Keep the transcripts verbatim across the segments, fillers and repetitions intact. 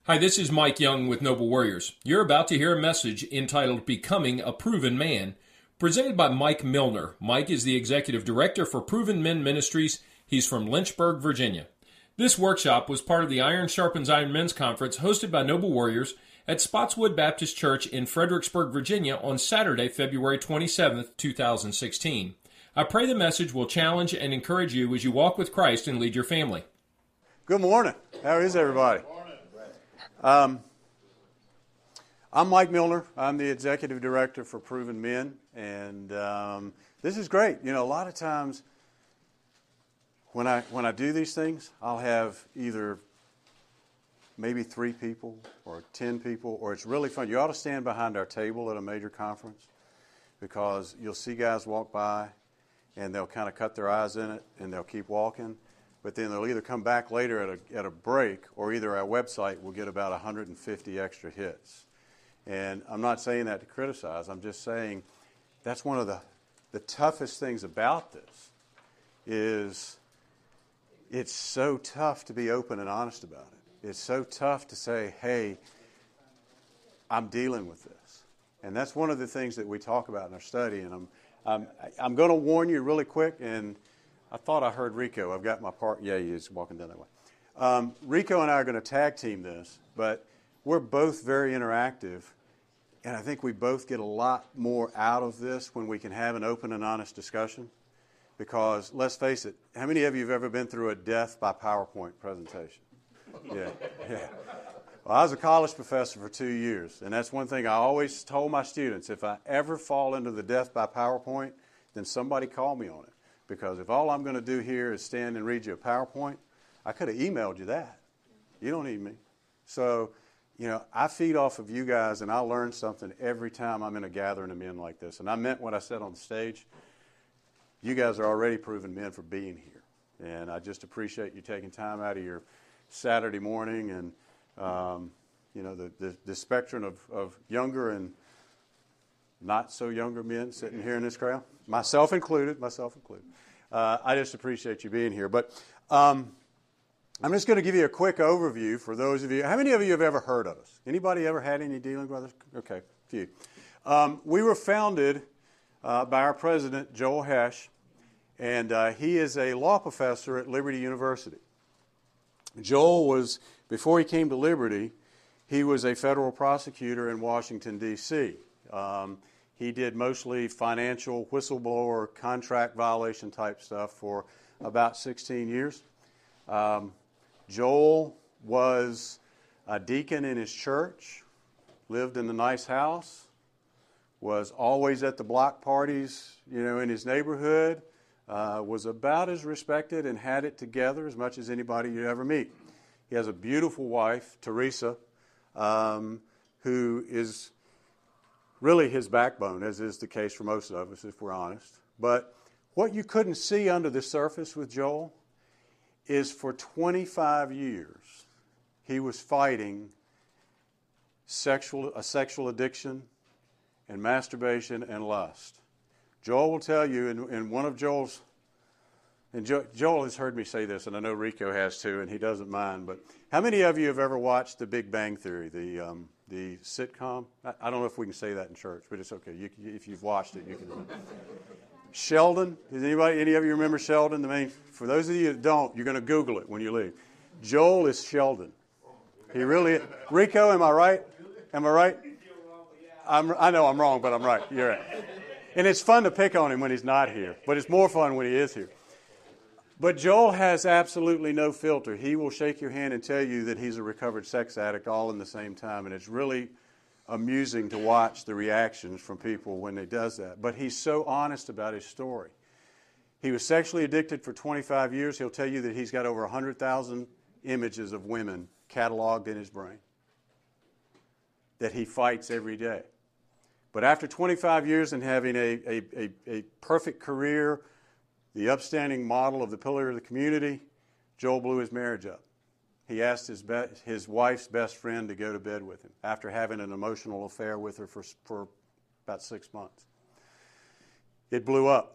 Hi, this is Mike Young with Noble Warriors. You're about to hear a message entitled Becoming a Proven Man, presented by Mike Milner. Mike is the Executive Director for Proven Men Ministries. He's from Lynchburg, Virginia. This workshop was part of the Iron Sharpens Iron Men's Conference hosted by Noble Warriors at Spotswood Baptist Church in Fredericksburg, Virginia on Saturday, February twenty-seventh, two thousand sixteen. I pray the message will challenge and encourage you as you walk with Christ and lead your family. Good morning. How is everybody? Um, I'm Mike Milner. I'm the Executive Director for Proven Men, and um, this is great. You know, a lot of times when I when I do these things, I'll have either maybe three people or ten people, or it's really fun. You ought to stand behind our table at a major conference because you'll see guys walk by, and they'll kind of cut their eyes in it, and they'll keep walking. But then they'll either come back later at a, at a break, or either our website will get about one hundred fifty extra hits. And I'm not saying that to criticize. I'm just saying that's one of the, the toughest things about this is it's so tough to be open and honest about it. It's so tough to say, hey, I'm dealing with this. And that's one of the things that we talk about in our study. And I'm, I'm, I'm going to warn you really quick, and I thought I heard Rico. I've got my part. Yeah, he is walking down that way. Um, Rico and I are going to tag team this, but we're both very interactive, and I think we both get a lot more out of this when we can have an open and honest discussion. Because let's face it, how many of you have ever been through a death by PowerPoint presentation? Yeah, yeah. Well, I was a college professor for two years, and that's one thing I always told my students: if I ever fall into the death by PowerPoint, then somebody call me on it. Because if all I'm going to do here is stand and read you a PowerPoint, I could have emailed you that. You don't need me. So, you know, I feed off of you guys, and I learn something every time I'm in a gathering of men like this. And I meant what I said on the stage. You guys are already proven men for being here. And I just appreciate you taking time out of your Saturday morning and, um, you know, the, the, the spectrum of, of younger and not so younger men sitting here in this crowd, myself included, myself included. Uh, I just appreciate you being here. But um, I'm just going to give you a quick overview for those of you. How many of you have ever heard of us? Anybody ever had any dealings with us? Okay, a few. Um, we were founded uh, by our president, Joel Hesch, and uh, he is a law professor at Liberty University. Joel was, before he came to Liberty, he was a federal prosecutor in Washington, D C Um, He did mostly financial whistleblower, contract violation type stuff for about sixteen years. Um, Joel was a deacon in his church, lived in a nice house, was always at the block parties, you know, in his neighborhood, uh, was about as respected and had it together as much as anybody you'd ever meet. He has a beautiful wife, Teresa, um, who is really his backbone, as is the case for most of us, if we're honest. But what you couldn't see under the surface with Joel is for twenty-five years, he was fighting sexual, a sexual addiction and masturbation and lust. Joel will tell you in, in one of Joel's, and jo, Joel has heard me say this, and I know Rico has too, and he doesn't mind, but how many of you have ever watched The Big Bang Theory, the um, the sitcom? I, I don't know if we can say that in church, but it's okay. You, if you've watched it, you can. Sheldon, does anybody, any of you remember Sheldon? The main, for those of you that don't, you're going to Google it when you leave. Joel is Sheldon. He really is. Rico, am I right? Am I right? I'm, I know I'm wrong, but I'm right. You're right. And it's fun to pick on him when he's not here, but it's more fun when he is here. But Joel has absolutely no filter. He will shake your hand and tell you that he's a recovered sex addict all in the same time. And it's really amusing to watch the reactions from people when he does that. But he's so honest about his story. He was sexually addicted for twenty-five years. He'll tell you that he's got over one hundred thousand images of women cataloged in his brain that he fights every day. But after twenty-five years and having a, a, a, a perfect career, the upstanding model of the pillar of the community, Joel blew his marriage up. He asked his be- his wife's best friend to go to bed with him after having an emotional affair with her for, for about six months. It blew up.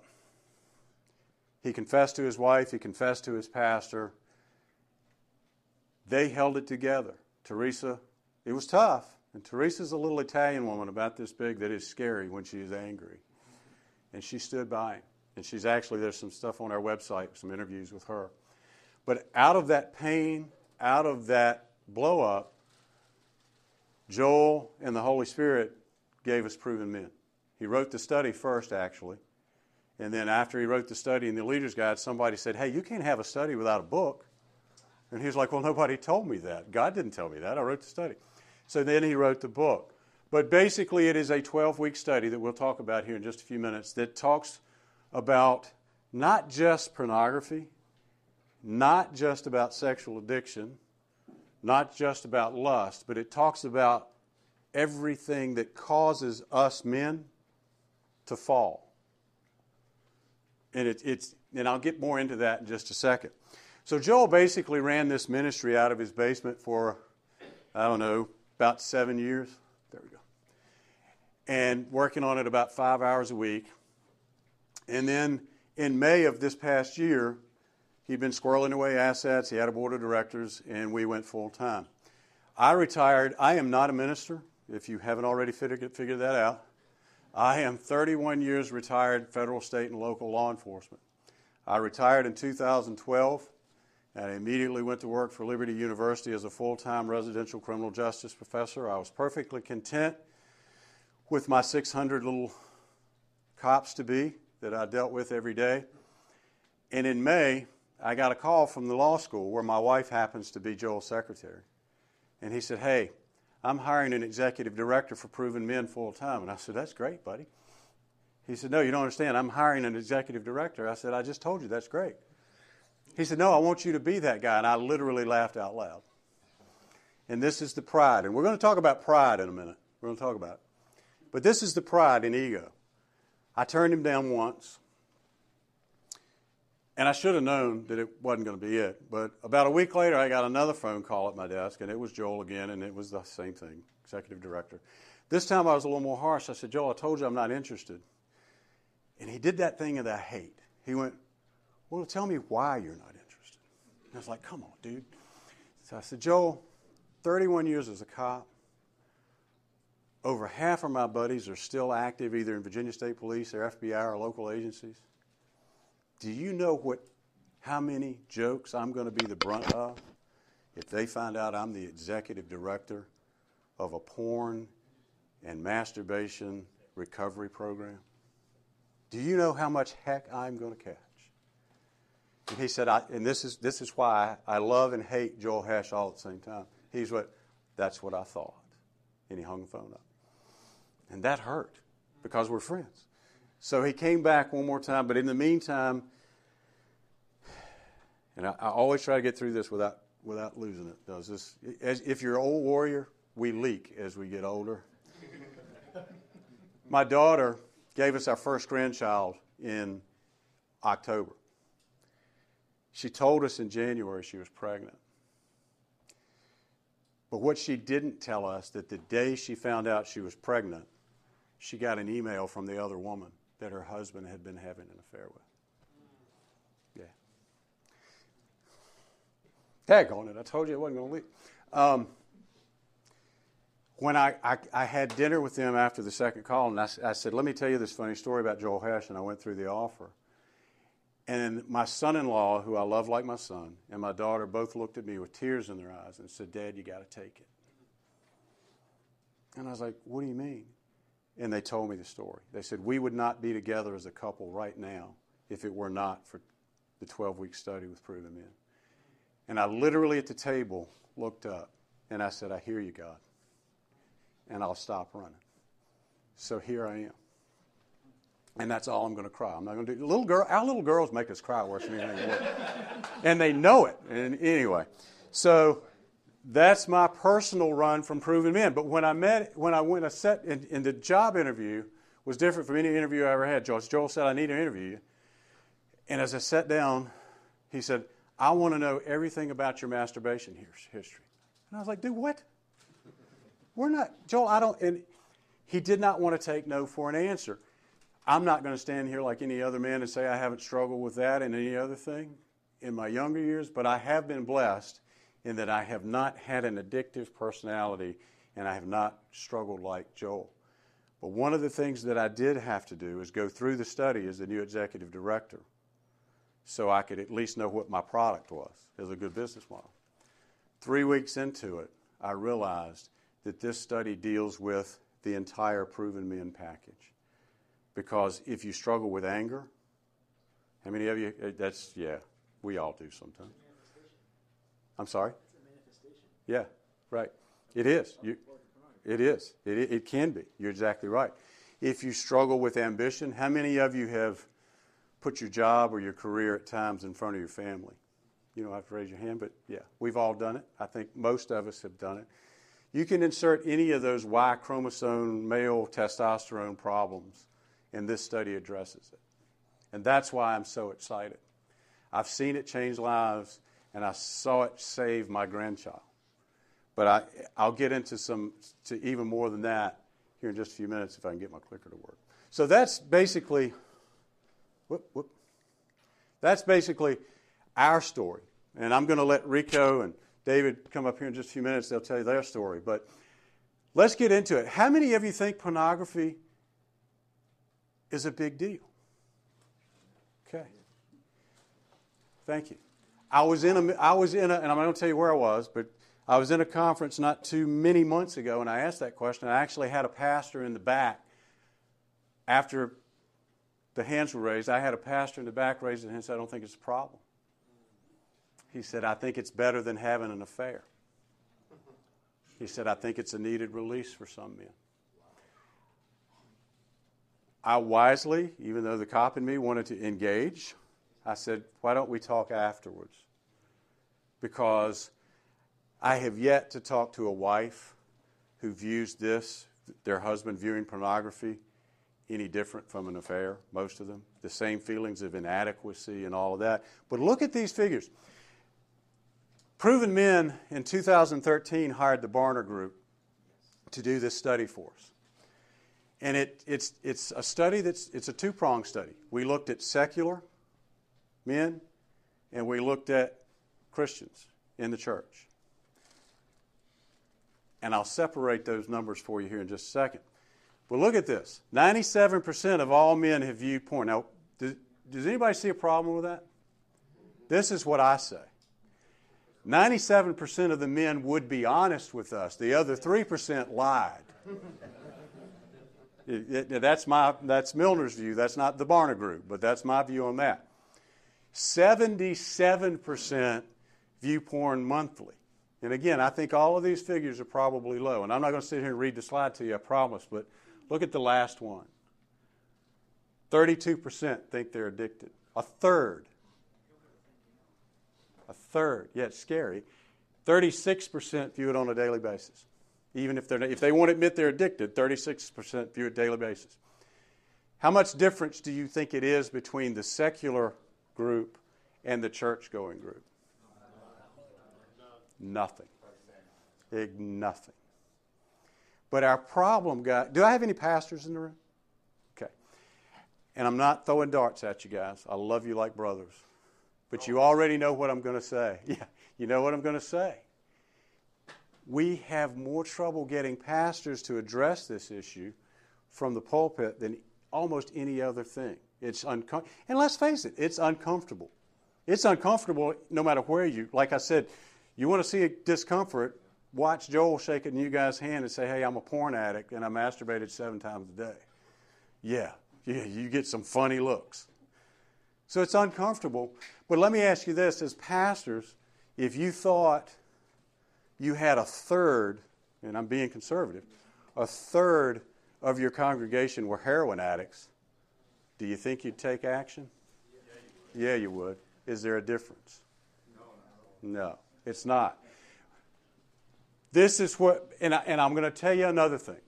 He confessed to his wife. He confessed to his pastor. They held it together. Teresa, it was tough. And Teresa's a little Italian woman about this big that is scary when she is angry. And she stood by him. And she's actually, there's some stuff on our website, some interviews with her. But out of that pain, out of that blow up, Joel and the Holy Spirit gave us Proven Men. He wrote the study first, actually. And then after he wrote the study in the Leader's Guide, somebody said, hey, you can't have a study without a book. And he was like, well, nobody told me that. God didn't tell me that. I wrote the study. So then he wrote the book. But basically, it is a twelve-week study that we'll talk about here in just a few minutes that talks about not just pornography, not just about sexual addiction, not just about lust, but it talks about everything that causes us men to fall. And it, it's and I'll get more into that in just a second. So Joel basically ran this ministry out of his basement for, I don't know, about seven years. There we go. And working on it about five hours a week. And then in May of this past year, he'd been squirreling away assets. He had a board of directors, and we went full time. I retired. I am not a minister, if you haven't already figured, figured that out. I am thirty-one years retired federal, state, and local law enforcement. I retired in two thousand twelve. And I immediately went to work for Liberty University as a full-time residential criminal justice professor. I was perfectly content with my six hundred little cops-to-be that I dealt with every day. And in May, I got a call from the law school where my wife happens to be Joel's secretary. And he said, hey, I'm hiring an executive director for Proven Men full-time. And I said, that's great, buddy. He said, no, you don't understand. I'm hiring an executive director. I said, I just told you, that's great. He said, no, I want you to be that guy. And I literally laughed out loud. And this is the pride. And we're going to talk about pride in a minute. We're going to talk about it. But this is the pride and ego. I turned him down once. And I should have known that it wasn't going to be it. But about a week later, I got another phone call at my desk. And it was Joel again. And it was the same thing, executive director. This time I was a little more harsh. I said, Joel, I told you I'm not interested. And he did that thing that I hate. He went, well, tell me why you're not interested. And I was like, come on, dude. So I said, Joel, thirty-one years as a cop. Over half of my buddies are still active either in Virginia State Police or F B I or local agencies. Do you know what, how many jokes I'm going to be the brunt of if they find out I'm the executive director of a porn and masturbation recovery program? Do you know how much heck I'm going to catch? And he said, I, and this is this is why I love and hate Joel Hesh all at the same time. He's what, that's what I thought. And he hung the phone up. And that hurt because we're friends. So he came back one more time, but in the meantime, and I, I always try to get through this without without losing it. Does this? As, if you're an old warrior, we leak as we get older. My daughter gave us our first grandchild in October. She told us in January she was pregnant. But what she didn't tell us, that the day she found out she was pregnant, she got an email from the other woman that her husband had been having an affair with. Yeah. Tag on it. I told you it wasn't going to leak. Um, when I, I, I had dinner with them after the second call, and I, I said, let me tell you this funny story about Joel Hesh, and I went through the offer. And my son-in-law, who I love like my son, and my daughter both looked at me with tears in their eyes and said, Dad, you got to take it. And I was like, what do you mean? And they told me the story. They said, we would not be together as a couple right now if it were not for the twelve-week study with Proven Men. And I literally at the table looked up, and I said, I hear you, God, and I'll stop running. So here I am. And that's all I'm going to cry. I'm not going to do. Little girl, our little girls make us cry worse than anything else, and they know it. And anyway, so that's my personal run from Proven Men. But when I met, when I went, I sat in, in the job interview was different from any interview I ever had. Joel, Joel said, "I need to interview you." And as I sat down, he said, "I want to know everything about your masturbation history." And I was like, "Dude, what? We're not, Joel. I don't." And he did not want to take no for an answer. I'm not going to stand here like any other man and say I haven't struggled with that and any other thing in my younger years, but I have been blessed in that I have not had an addictive personality and I have not struggled like Joel. But one of the things that I did have to do is go through the study as the new executive director so I could at least know what my product was as a good business model. Three weeks into it, I realized that this study deals with the entire Proven Men package. Because if you struggle with anger, how many of you, that's, yeah, we all do sometimes. I'm sorry? Yeah, right. It is. You, it is. It, it can be. You're exactly right. If you struggle with ambition, how many of you have put your job or your career at times in front of your family? You don't have to raise your hand, but yeah, we've all done it. I think most of us have done it. You can insert any of those Y chromosome male testosterone problems, and this study addresses it. And that's why I'm so excited. I've seen it change lives, and I saw it save my grandchild. But I, I'll get into some, to even more than that here in just a few minutes if I can get my clicker to work. So that's basically, whoop, whoop. That's basically our story. And I'm going to let Rico and David come up here in just a few minutes. They'll tell you their story. But let's get into it. How many of you think pornography is a big deal? Okay. Thank you. I was in a, I was in a, and I'm not going to tell you where I was, but I was in a conference not too many months ago, and I asked that question. I actually had a pastor in the back. After the hands were raised, I had a pastor in the back raise his hand and said, I don't think it's a problem. He said, I think it's better than having an affair. He said, I think it's a needed release for some men. I wisely, even though the cop in me wanted to engage, I said, why don't we talk afterwards? Because I have yet to talk to a wife who views this, their husband viewing pornography, any different from an affair, most of them. The same feelings of inadequacy and all of that. But look at these figures. Proven Men in two thousand thirteen hired the Barna Group to do this study for us. And it, it's, it's a study that's, it's a two-pronged study. We looked at secular men and we looked at Christians in the church. And I'll separate those numbers for you here in just a second. But look at this. ninety-seven percent of all men have viewed porn. Now, does, does anybody see a problem with that? This is what I say. ninety-seven percent of the men would be honest with us. The other three percent lied. it, it, that's my that's Milner's view. That's not the Barna Group, but that's my view on that. seventy-seven percent view porn monthly. And again, I think all of these figures are probably low. And I'm not going to sit here and read the slide to you, I promise, but look at the last one. thirty-two percent think they're addicted. A third. A third. Yeah, it's scary. thirty-six percent view it on a daily basis. Even if, they're, if they won't admit they're addicted, thirty-six percent view it daily basis. How much difference do you think it is between the secular group and the church-going group? Nothing. Big nothing. But our problem, guys, do I have any pastors in the room? Okay. And I'm not throwing darts at you guys. I love you like brothers. But you already know what I'm going to say. Yeah, you know what I'm going to say. We have more trouble getting pastors to address this issue from the pulpit than almost any other thing. It's uncom- And let's face it, it's uncomfortable. It's uncomfortable no matter where you, like I said, you want to see a discomfort, watch Joel shaking you guys' hand and say, hey, I'm a porn addict and I masturbated seven times a day. Yeah, yeah, you get some funny looks. So it's uncomfortable. But let me ask you this, as pastors, if you thought you had a third, and I'm being conservative, a third of your congregation were heroin addicts, do you think you'd take action? Yeah, you would. Is there a difference? No. It's not. This is what, and, I, and I'm going to tell you another thing.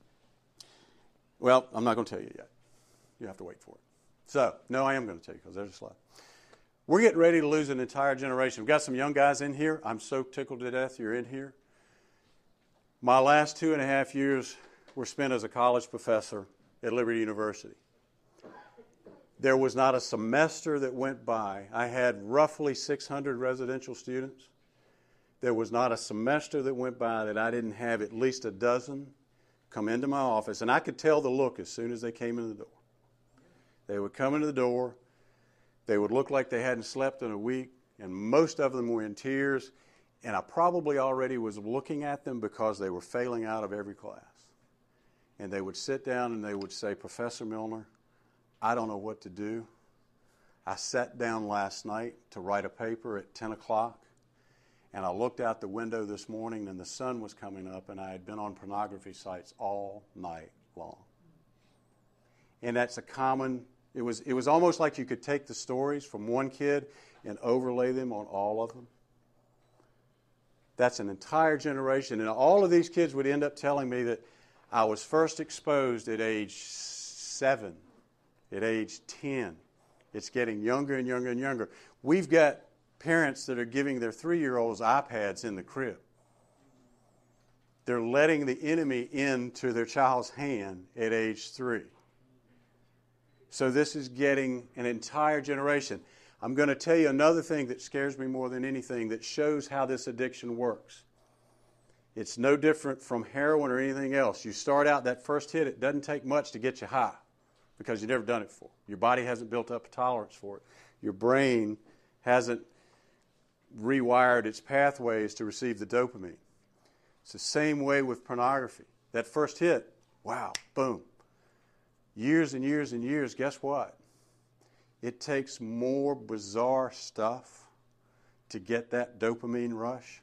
Well, I'm not going to tell you yet. You have to wait for it. So, no, I am going to tell you because there's a slide. We're getting ready to lose an entire generation. We've got some young guys in here. I'm so tickled to death you're in here. My last two and a half years were spent as a college professor at Liberty University. There was not a semester that went by. I had roughly six hundred residential students. There was not a semester that went by that I didn't have at least a dozen come into my office, and I could tell the look as soon as they came in the door. They would come into the door. They would look like they hadn't slept in a week, and most of them were in tears, and I probably already was looking at them because they were failing out of every class. And they would sit down and they would say, Professor Milner, I don't know what to do. I sat down last night to write a paper at ten o'clock, and I looked out the window this morning and the sun was coming up, and I had been on pornography sites all night long. And that's a common, it was, it was almost like you could take the stories from one kid and overlay them on all of them. That's an entire generation, and all of these kids would end up telling me that I was first exposed at age seven, at age ten. It's getting younger and younger and younger. We've got parents that are giving their three-year-olds iPads in the crib. They're letting the enemy into their child's hand at age three. So this is getting an entire generation. I'm going to tell you another thing that scares me more than anything that shows how this addiction works. It's no different from heroin or anything else. You start out, that first hit, it doesn't take much to get you high because you've never done it before. Your body hasn't built up a tolerance for it. Your brain hasn't rewired its pathways to receive the dopamine. It's the same way with pornography. That first hit, wow, boom. Years and years and years, guess what? It takes more bizarre stuff to get that dopamine rush.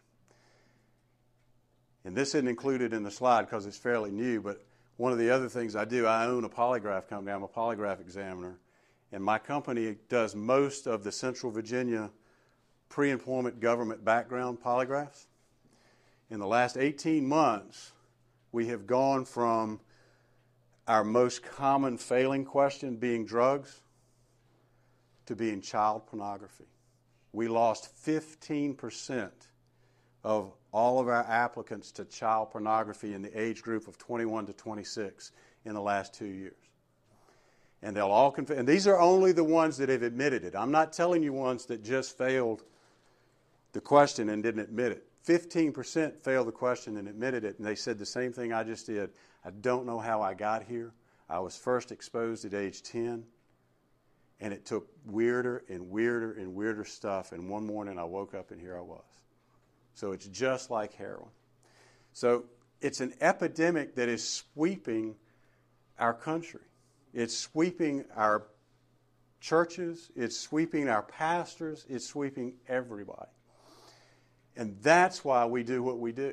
And this isn't included in the slide because it's fairly new, but one of the other things I do, I own a polygraph company. I'm a polygraph examiner. And my company does most of the Central Virginia pre-employment government background polygraphs. In the last eighteen months, we have gone from our most common failing question being drugs to being child pornography. We lost fifteen percent of all of our applicants to child pornography in the age group of twenty-one to twenty-six in the last two years. And they'll all conf- and these are only the ones that have admitted it. I'm not telling you ones that just failed the question and didn't admit it. fifteen percent failed the question and admitted it, and they said the same thing I just did. I don't know how I got here. I was first exposed at age ten, and it took weirder and weirder and weirder stuff, and one morning I woke up and here I was. So it's just like heroin. So it's an epidemic that is sweeping our country. It's sweeping our churches. It's sweeping our pastors. It's sweeping everybody. And that's why we do what we do.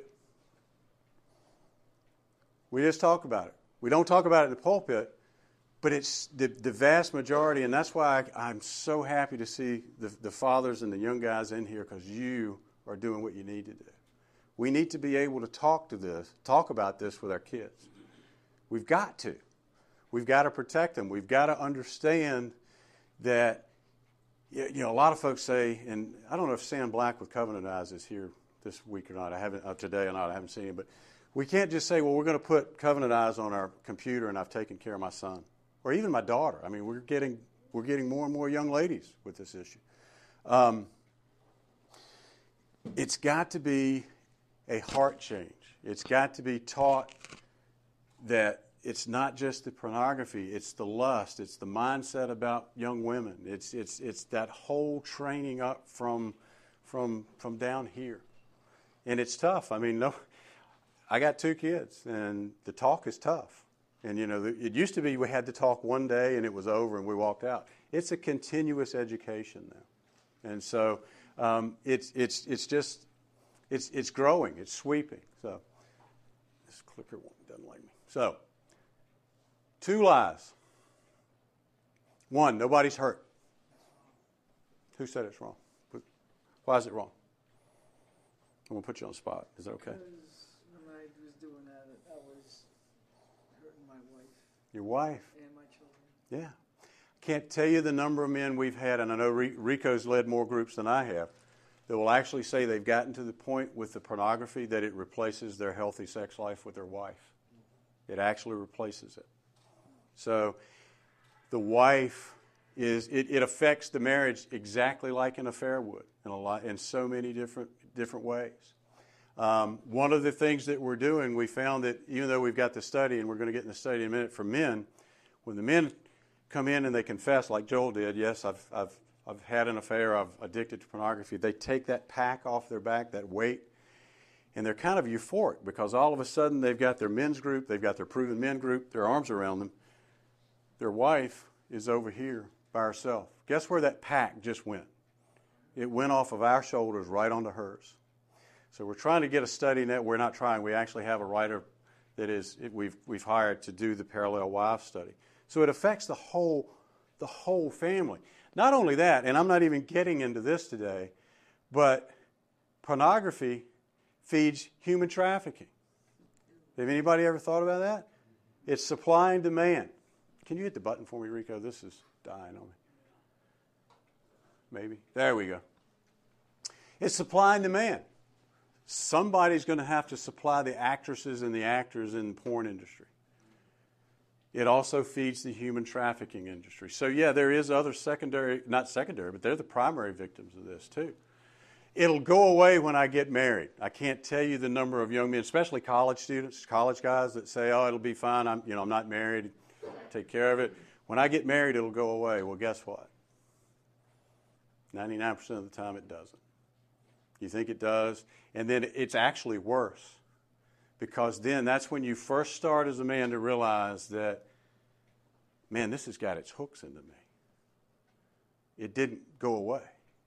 We just talk about it. We don't talk about it in the pulpit, but it's the, the vast majority, and that's why I, I'm so happy to see the, the fathers and the young guys in here, because you are doing what you need to do. We need to be able to talk to this, talk about this with our kids. We've got to. We've got to protect them. We've got to understand that, you know, a lot of folks say, and I don't know if Sam Black with Covenant Eyes is here this week or not. I haven't, uh, today or not, I haven't seen him. But we can't just say, well, we're going to put Covenant Eyes on our computer and I've taken care of my son. Or even my daughter. I mean, we're getting, we're getting more and more young ladies with this issue. Um, it's got to be a heart change. It's got to be taught that it's not just the pornography, it's the lust, it's the mindset about young women. It's it's it's that whole training up from from from down here. And it's tough. I mean, no I got two kids and the talk is tough. And you know, it used to be we had to talk one day and it was over and we walked out. It's a continuous education now. And so um, it's it's it's just it's it's growing, it's sweeping. So this clicker doesn't like me. So two lies. One, nobody's hurt. Who said it's wrong? Why is it wrong? I'm going to put you on the spot. Is that okay? Because when I was doing that, I was hurting my wife. Your wife? And my children. Yeah. Can't tell you the number of men we've had, and I know Rico's led more groups than I have, that will actually say they've gotten to the point with the pornography that it replaces their healthy sex life with their wife. It actually replaces it. So the wife is, it, it affects the marriage exactly like an affair would in, a lot, in so many different different ways. Um, one of the things that we're doing, we found that even though we've got the study, and we're going to get in the study in a minute for men, when the men come in and they confess, like Joel did, yes, I've, I've, I've had an affair, I've addicted to pornography, they take that pack off their back, that weight, and they're kind of euphoric because all of a sudden they've got their men's group, they've got their proven men group, their arms around them. Their wife is over here by herself. Guess where that pack just went? It went off of our shoulders right onto hers. So we're trying to get a study in that. We're not trying. We actually have a writer that is we've we've hired to do the parallel wives study. So it affects the whole the whole family. Not only that, and I'm not even getting into this today, but pornography feeds human trafficking. Have anybody ever thought about that? It's supply and demand. Can you hit the button for me, Rico? This is dying on me. Maybe. There we go. It's supply and demand. Somebody's going to have to supply the actresses and the actors in the porn industry. It also feeds the human trafficking industry. So, yeah, there is other secondary, not secondary, but they're the primary victims of this, too. It'll go away when I get married. I can't tell you the number of young men, especially college students, college guys that say, oh, it'll be fine. I'm, you know, I'm not married. Take care of it. When I get married, it'll go away. Well, guess what? ninety-nine percent of the time it doesn't. You think it does, and then it's actually worse because then that's when you first start as a man to realize that, man, this has got its hooks into me. It didn't go away.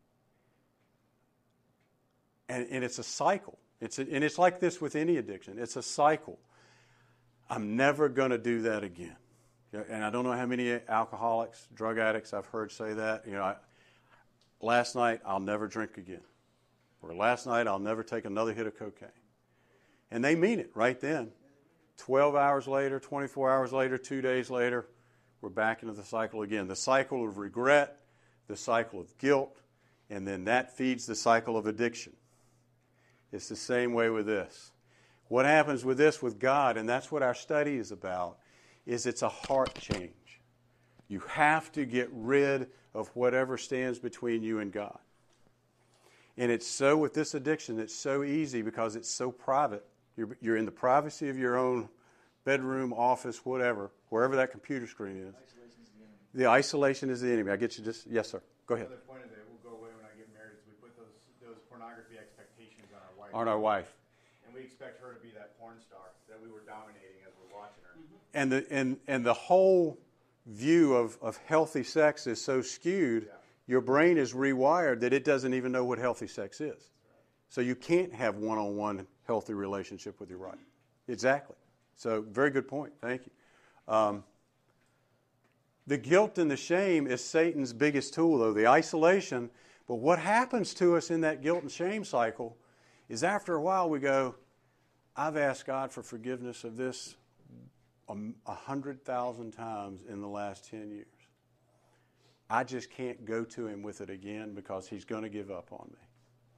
And, and it's a cycle. It's a, and it's like this with any addiction. It's a cycle. I'm never going to do that again. And I don't know how many alcoholics, drug addicts I've heard say that. You know, I, last night I'll never drink again. Or last night I'll never take another hit of cocaine. And they mean it right then. twelve hours later, twenty-four hours later, two days later, we're back into the cycle again. The cycle of regret, the cycle of guilt, and then that feeds the cycle of addiction. It's the same way with this. What happens with this with God, and that's what our study is about, is it's a heart change. You have to get rid of whatever stands between you and God. And it's so, with this addiction, it's so easy because it's so private. You're, you're in the privacy of your own bedroom, office, whatever, wherever that computer screen is. Isolation is the enemy. The isolation is the enemy. I get you just, yes, sir. Go ahead. Another point of it will go away when I get married is we put those those pornography expectations on our wife. On our wife. And we expect her to be that porn star that we were dominating as we're watching her. Mm-hmm. And the and and the whole view of, of healthy sex is so skewed, yeah. Your brain is rewired that it doesn't even know what healthy sex is. Right. So you can't have one-on-one healthy relationship with your wife. Exactly. So very good point. Thank you. Um, the guilt and the shame is Satan's biggest tool, though, the isolation. But what happens to us in that guilt and shame cycle is after a while we go, I've asked God for forgiveness of this a hundred thousand times in the last ten years. I just can't go to him with it again because he's going to give up on me.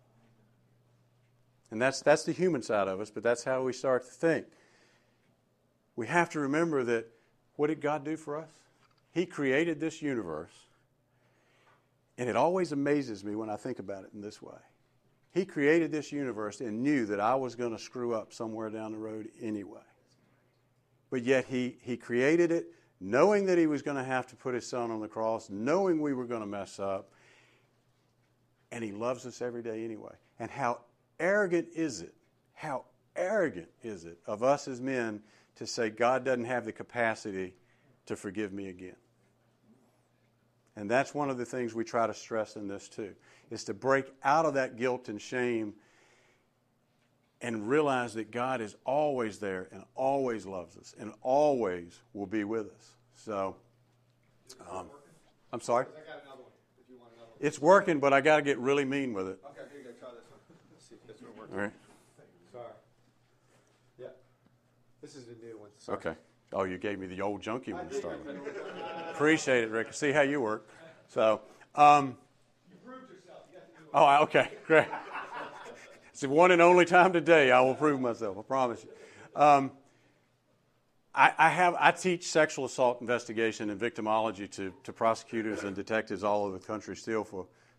And that's that's the human side of us, but that's how we start to think. We have to remember that what did God do for us? He created this universe, and it always amazes me when I think about it in this way. He created this universe and knew that I was going to screw up somewhere down the road anyway. But yet he, he created it knowing that he was going to have to put his son on the cross, knowing we were going to mess up, and he loves us every day anyway. And how arrogant is it, how arrogant is it of us as men to say God doesn't have the capacity to forgive me again? And that's one of the things we try to stress in this too, is to break out of that guilt and shame and realize that God is always there and always loves us and always will be with us. So, um, I'm sorry? I got another one, if you want another one. It's working, but I got to get really mean with it. Okay, here you go. Try this one. Let's see if this one works. All right. Sorry. Yeah. This is the new one. Sorry. Okay. Oh, you gave me the old junky one to start with. Appreciate it, Rick. See how you work. So, um, you proved yourself. You got the new oh, one. okay, great. It's the one and only time today I will prove myself. I promise you. Um, I, I have I teach sexual assault investigation and victimology to, to prosecutors and detectives all over the country still for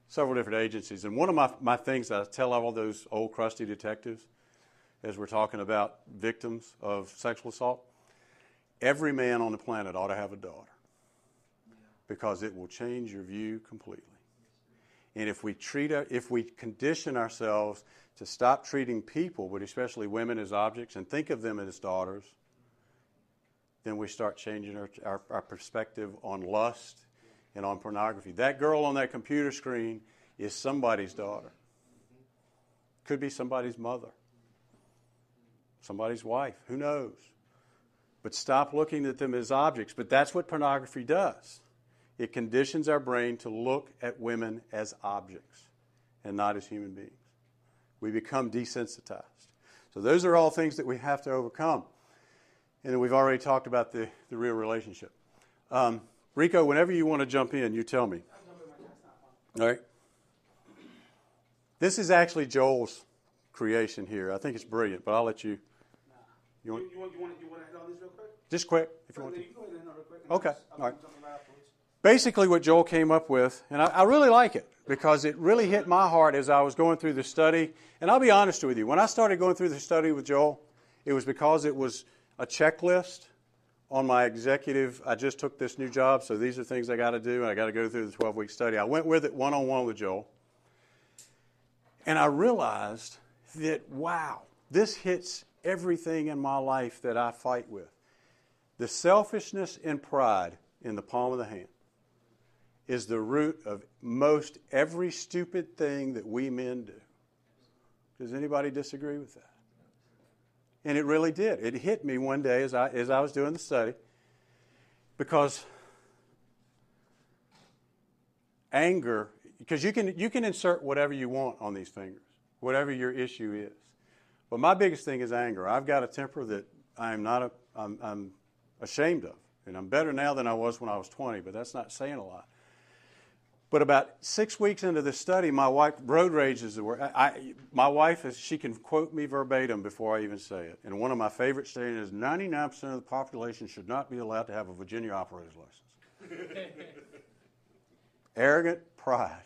several different agencies. And one of my, my things that I tell all those old crusty detectives as we're talking about victims of sexual assault, every man on the planet ought to have a daughter because it will change your view completely. And if we treat, if we condition ourselves to stop treating people, but especially women, as objects and think of them as daughters, then we start changing our, our, our perspective on lust and on pornography. That girl on that computer screen is somebody's daughter. Could be somebody's mother, somebody's wife, who knows? But stop looking at them as objects. But that's what pornography does. It conditions our brain to look at women as objects and not as human beings. We become desensitized. So those are all things that we have to overcome. And then we've already talked about the, the real relationship. Um, Rico, whenever you want to jump in, you tell me. All right. This is actually Joel's creation here. I think it's brilliant, but I'll let you. You want, you, want, you, want, you want to hit on this real quick? Just quick, if you Well, want to. you can go ahead and hit on it real quick. Okay, I'll all right. jump in right afterwards. Basically what Joel came up with, and I, I really like it because it really hit my heart as I was going through the study. And I'll be honest with you, when I started going through the study with Joel, it was because it was a checklist on my executive. I just took this new job, so these are things I got to do, and I got to go through the twelve-week study. I went with it one-on-one with Joel, and I realized that, wow, this hits everything in my life that I fight with. The selfishness and pride in the palm of the hand is the root of most every stupid thing that we men do. Does anybody disagree with that? And it really did. It hit me one day as I as I was doing the study, because anger, because you can you can insert whatever you want on these fingers, whatever your issue is. But my biggest thing is anger. I've got a temper that I'm not a, I'm, I'm ashamed of, and I'm better now than I was when I was twenty. But that's not saying a lot. But about six weeks into the study, my wife, road rage is the word. I, I, my wife, is, she can quote me verbatim before I even say it. And one of my favorite statements is ninety-nine percent of the population should not be allowed to have a Virginia operator's license. Arrogant pride.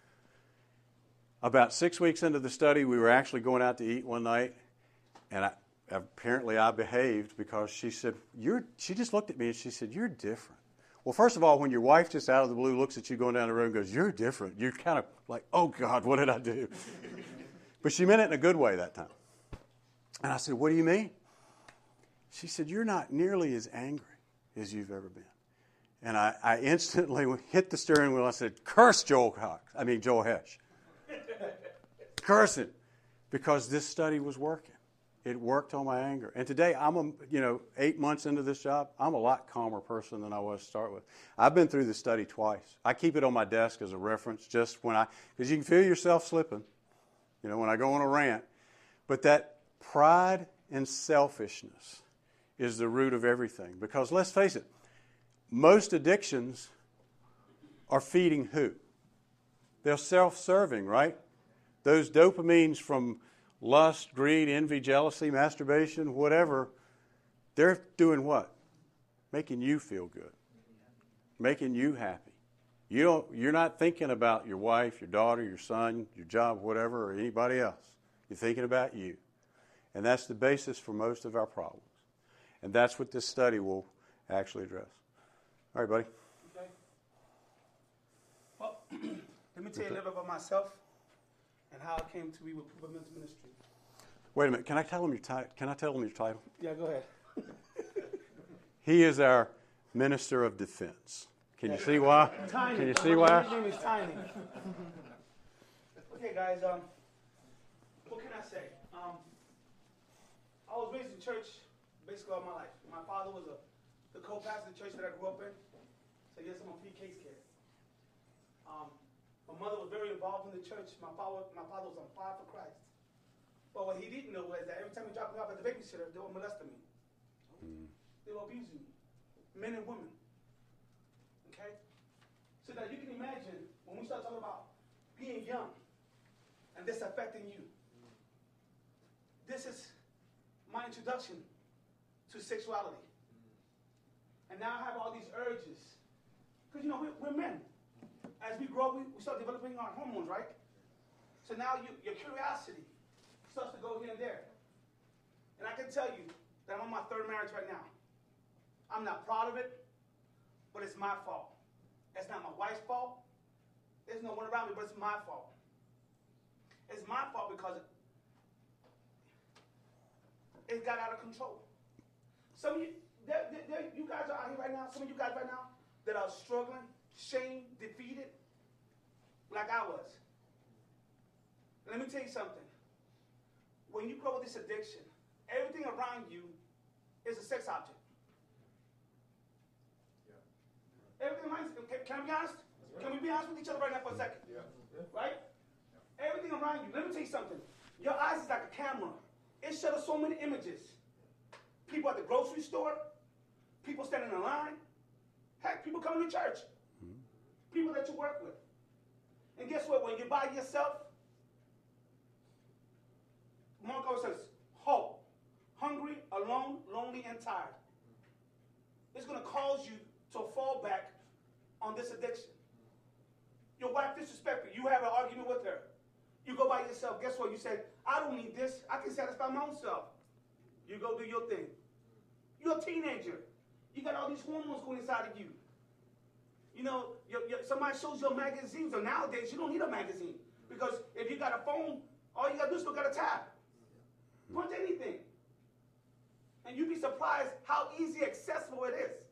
About six weeks into the study, we were actually going out to eat one night, and I, apparently I behaved because she said, "You're." She just looked at me and she said, "You're different." Well, first of all, when your wife just out of the blue looks at you going down the road and goes, "You're different," you're kind of like, "Oh, God, what did I do?" But she meant it in a good way that time. And I said, "What do you mean?" She said, "You're not nearly as angry as you've ever been." And I, I instantly hit the steering wheel. I said, "Curse Joel Cox. I mean, Joel Hesh. Curse him." Because this study was working. It worked on my anger. And today, I'm a, you know, eight months into this job, I'm a lot calmer person than I was to start with. I've been through the study twice. I keep it on my desk as a reference just when I, because you can feel yourself slipping, you know, when I go on a rant. But that pride and selfishness is the root of everything. Because let's face it, most addictions are feeding who? They're self-serving, right? Those dopamines from lust, greed, envy, jealousy, masturbation, whatever, they're doing what? Making you feel good. Making you happy. You don't, you're not thinking about your wife, your daughter, your son, your job, whatever, or anybody else. You're thinking about you. And that's the basis for most of our problems. And that's what this study will actually address. All right, buddy. Okay. Well, let me tell you a little bit about myself and how I came to be with Women's Ministry. Wait a minute. Can I tell him your title? Can I tell him your title? Yeah, go ahead. He is our Minister of Defense. Can you see why? Tiny. Can you see why? His name is Tiny. Okay, guys. Um, what can I say? Um, I was raised in church basically all my life. My father was a the co-pastor of the church that I grew up in. So yes, I'm a P K kid. Um, my mother was very involved in the church. My father, my father was on fire for Christ. But what he didn't know was that every time he dropped me off at the babysitter, they were molesting me. Mm. They were abusing me, men and women. Okay? So that you can imagine when we start talking about being young and this affecting you. This is my introduction to sexuality. And now I have all these urges. Because, you know, we're, we're men. as we grow, we, we start developing our hormones, right? So now you, your curiosity starts to go here and there. And I can tell you that I'm on my third marriage right now. I'm not proud of it, but it's my fault. It's not my wife's fault. There's no one around me, but it's my fault. It's my fault because it, it got out of control. Some of you, there, there, there, you guys are out here right now, some of you guys right now that are struggling, shamed, defeated, like I was. Let me tell you something. When you grow with this addiction, everything around you is a sex object. Yeah. Everything around you, can, can I be honest? Right. Can we be honest with each other right now for a second? Yeah. Yeah. Right? Yeah. Everything around you, let me tell you something. Your eyes is like a camera. It shows us so many images. People at the grocery store, people standing in line, heck, people coming to church, mm-hmm. people that you work with. And guess what? When you're by yourself, Mark always says, hope, hungry, alone, lonely, and tired. It's going to cause you to fall back on this addiction. Your wife disrespects you. You have an argument with her. You go by yourself. Guess what? You say, I don't need this. I can satisfy my own self. You go do your thing. You're a teenager. You got all these hormones going inside of you. You know, you're, you're, somebody shows you a magazine. So nowadays, you don't need a magazine. Because if you got a phone, all you got to do is look at a tab. Punch anything. And you'd be surprised how easy accessible it is.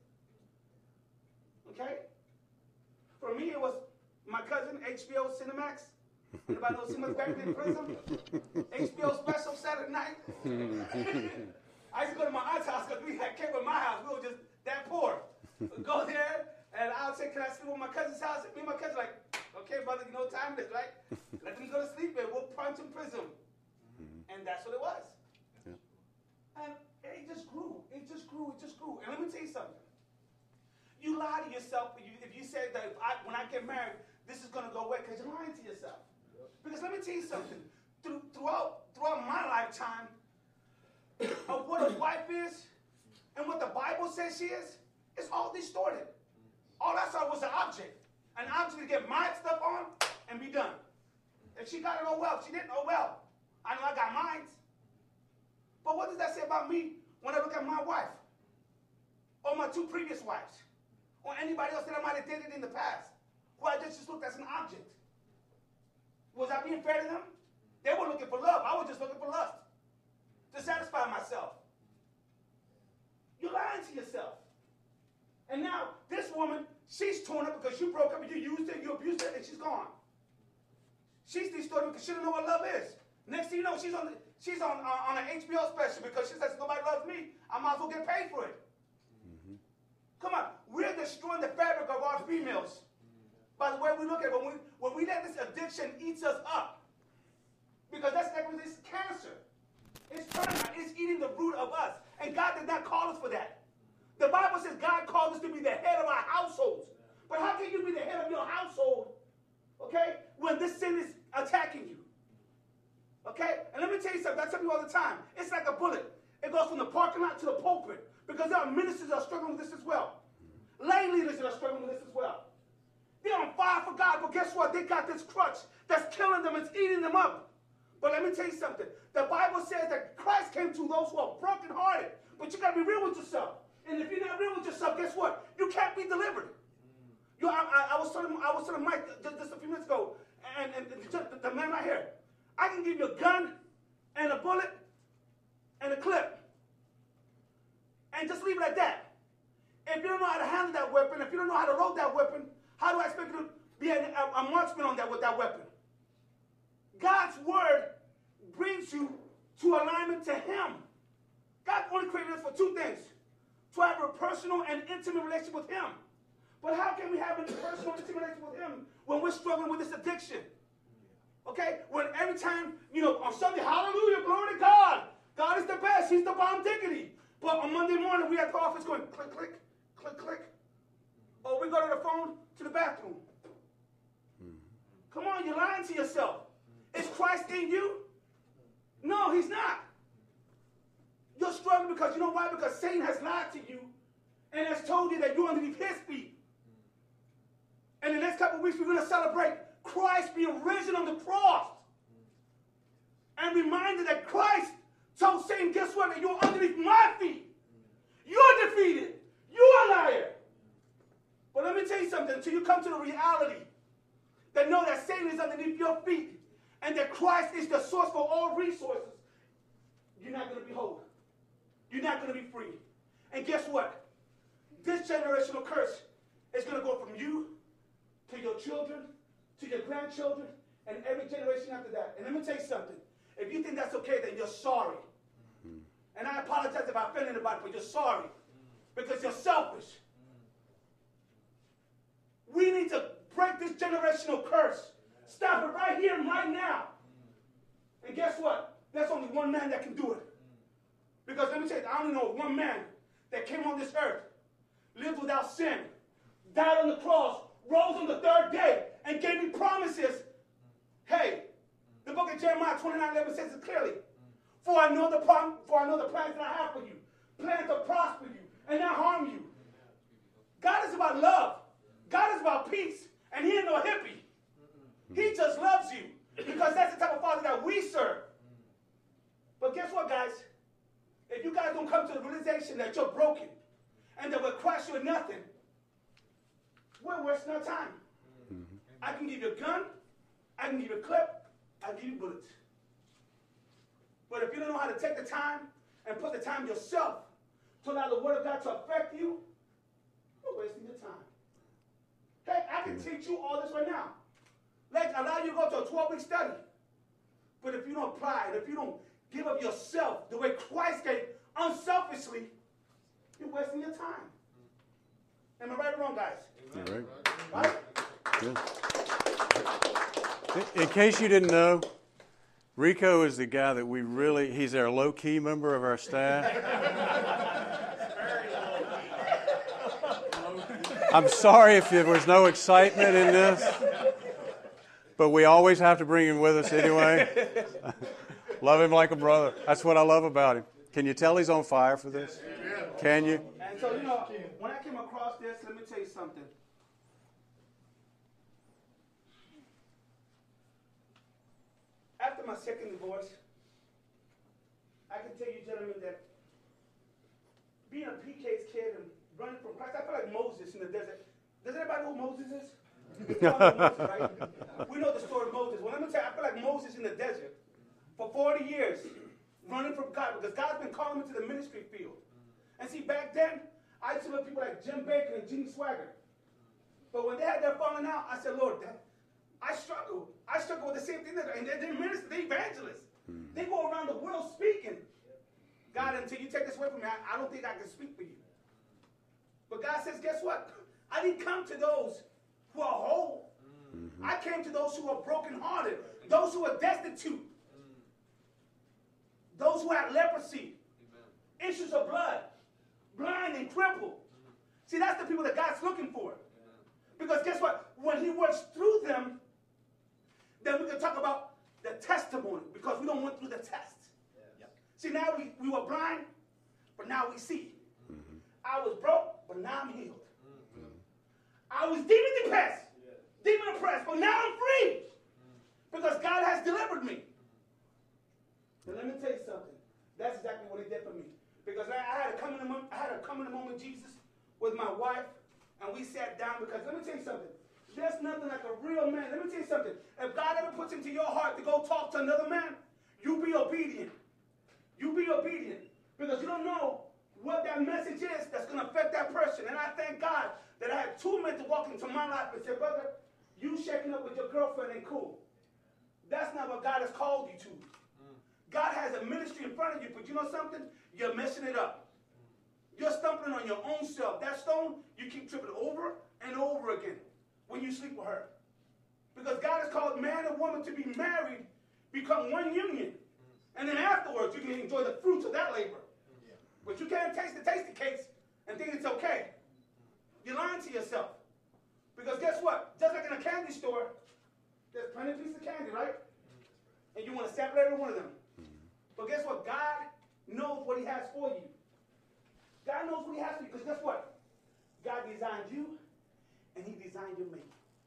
Okay? For me, it was my cousin, H B O Cinemax. Anybody know Cinemax back in prison? H B O special Saturday night. I used to go to my aunt's house because we had came to my house. We were just that poor. We'd go there, and I would say, can I sleep at my cousin's house? And me and my cousin like, okay, brother, you know what time it is, right? Let them go to sleep, and we'll punch in prison. And that's what it was. Yeah. And it just grew. It just grew. It just grew. And let me tell you something. You lie to yourself if you, if you say that if I, when I get married, this is going to go away, because you're lying to yourself. Yep. Because let me tell you something. Through, throughout, throughout my lifetime, of what a wife is and what the Bible says she is, it's all distorted. All I saw was an object. An object to get my stuff on and be done. If she got it, oh well. If she didn't, oh well. I know I got mine. But what does that say about me when I look at my wife? Or my two previous wives? Or anybody else that I might have dated in the past? Who I just, just looked as an object? Was I being fair to them? They were looking for love. I was just looking for lust. To satisfy myself. You're lying to yourself. And now, this woman, she's torn up because you broke up and you used her, you abused her, and she's gone. She's distorted because she doesn't know what love is. Next thing you know, she's on the, she's on uh, on an H B O special because she says, nobody loves me. I might as well get paid for it. Mm-hmm. Come on. We're destroying the fabric of our females by the way we look at it. When we, when we let this addiction eat us up, because that's like with this cancer. It's terminal. It's eating the root of us. And God did not call us for that. The Bible says God called us to be the head of our households. But how can you be the head of your household, okay, when this sin is attacking you? Okay? And let me tell you something. I tell you all the time. It's like a bullet. It goes from the parking lot to the pulpit. Because there are ministers that are struggling with this as well. Lay leaders that are struggling with this as well. They're on fire for God, but guess what? They got this crutch that's killing them. It's eating them up. But let me tell you something. The Bible says that Christ came to those who are brokenhearted. But you got to be real with yourself. And if you're not real with yourself, guess what? You can't be delivered. You know, I, I, I was telling I was telling Mike just, just a few minutes ago, and, and, and the, the man right here, I can give you a gun and a bullet and a clip, and just leave it at that. If you don't know how to handle that weapon, if you don't know how to load that weapon, how do I expect you to be a, a, a marksman on that with that weapon? God's word brings you to alignment to Him. God only created us for two things. To have a personal and intimate relationship with Him. But how can we have a personal and intimate relationship with Him when we're struggling with this addiction? Okay? When every time, you know, on Sunday, hallelujah, glory to God. God is the best. He's the bomb diggity. But on Monday morning, we at the office going click, click, click, click. Or we go to the phone to the bathroom. Come on, you're lying to yourself. Is Christ in you? No, He's not. You're struggling because, you know why? Because Satan has lied to you and has told you that you're underneath his feet. And the next couple of weeks, we're going to celebrate Christ being risen on the cross. And reminded that Christ told Satan, guess what? That you're underneath my feet. You're defeated. You're a liar. But let me tell you something. Until you come to the reality that know that Satan is underneath your feet and that Christ is the source for all resources, you're not going to be whole. You're not going to be free. And guess what? This generational curse is going to go from you to your children, to your grandchildren, and every generation after that. And let me tell you something. If you think that's okay, then you're sorry. Mm-hmm. And I apologize if I offended anybody, but you're sorry. Because you're selfish. Mm-hmm. We need to break this generational curse. Stop it right here and right now. Mm-hmm. And guess what? There's only one man that can do it. Because let me tell you, I only know one man that came on this earth, lived without sin, died on the cross, rose on the third day, and gave me promises. Hey, the book of Jeremiah twenty-nine eleven says it clearly. For I know the prom- for I know the plans that I have for you, plans to prosper you and not harm you. God is about love. God is about peace, and He ain't no hippie. He just loves you because that's the type of Father that we serve. But guess what, guys? If you guys don't come to the realization that you're broken and that with Christ you're nothing, we're wasting our time. Mm-hmm. I can give you a gun, I can give you a clip, I can give you bullets. But if you don't know how to take the time and put the time yourself to allow the Word of God to affect you, you're wasting your time. Hey, I can mm-hmm. teach you all this right now. Like, allow you to go to a twelve-week study. But if you don't apply it, if you don't give up yourself the way Christ gave unselfishly, you're wasting your time. Am I right or wrong, guys? You're right. Right? Good. In case you didn't know, Rico is the guy that we really, he's our low-key member of our staff. I'm sorry if there was no excitement in this, but we always have to bring him with us anyway. Love him like a brother. That's what I love about him. Can you tell he's on fire for this? Can you? And so, you know, when I came across this, let me tell you something. After my second divorce, I can tell you, gentlemen, that being a P K's kid and running from Christ, I feel like Moses in the desert. Does anybody know who Moses is? Moses, right? We know the story of Moses. Well, let me tell you, I feel like Moses in the desert for forty years, running from God, because God's been calling me to the ministry field. And see, back then, I used to look at people like Jim Baker and Gene Swagger. But when they had their falling out, I said, Lord, that, I struggle. I struggle with the same thing. That, and they're, they're ministers, they're evangelists. Mm-hmm. They go around the world speaking. God, until you take this away from me, I, I don't think I can speak for you. But God says, guess what? I didn't come to those who are whole. Mm-hmm. I came to those who are brokenhearted, those who are destitute, those who have leprosy, Amen. Issues of blood, blind and crippled. Mm-hmm. See, that's the people that God's looking for. Yeah. Because guess what? When He works through them, then we can talk about the testimony, because we don't went through the test. Yeah. Yep. See, now we, we were blind, but now we see. Mm-hmm. I was broke, but now I'm healed. Mm-hmm. I was demon depressed, yeah. demon oppressed, but now I'm free. Mm-hmm. Because God has delivered me. And let me tell you something. That's exactly what He did for me. Because I, I had a coming moment, I had a coming moment with Jesus with my wife, and we sat down. Because let me tell you something. There's nothing like a real man. Let me tell you something. If God ever puts into your heart to go talk to another man, you be obedient. You be obedient. Because you don't know what that message is that's going to affect that person. And I thank God that I had two men to walk into my life and say, brother, you shaking up with your girlfriend ain't cool. That's not what God has called you to. God has a ministry in front of you, but you know something? You're messing it up. You're stumbling on your own self. That stone, you keep tripping over and over again when you sleep with her. Because God has called man and woman to be married, become one union. And then afterwards, you can enjoy the fruits of that labor. But you can't taste the tasty cakes and think it's okay. You're lying to yourself. Because guess what? Just like in a candy store, there's plenty of pieces of candy, right? And you want to separate every one of them. But guess what? God knows what He has for you. God knows what He has for you. Because guess what? God designed you, and He designed your mate.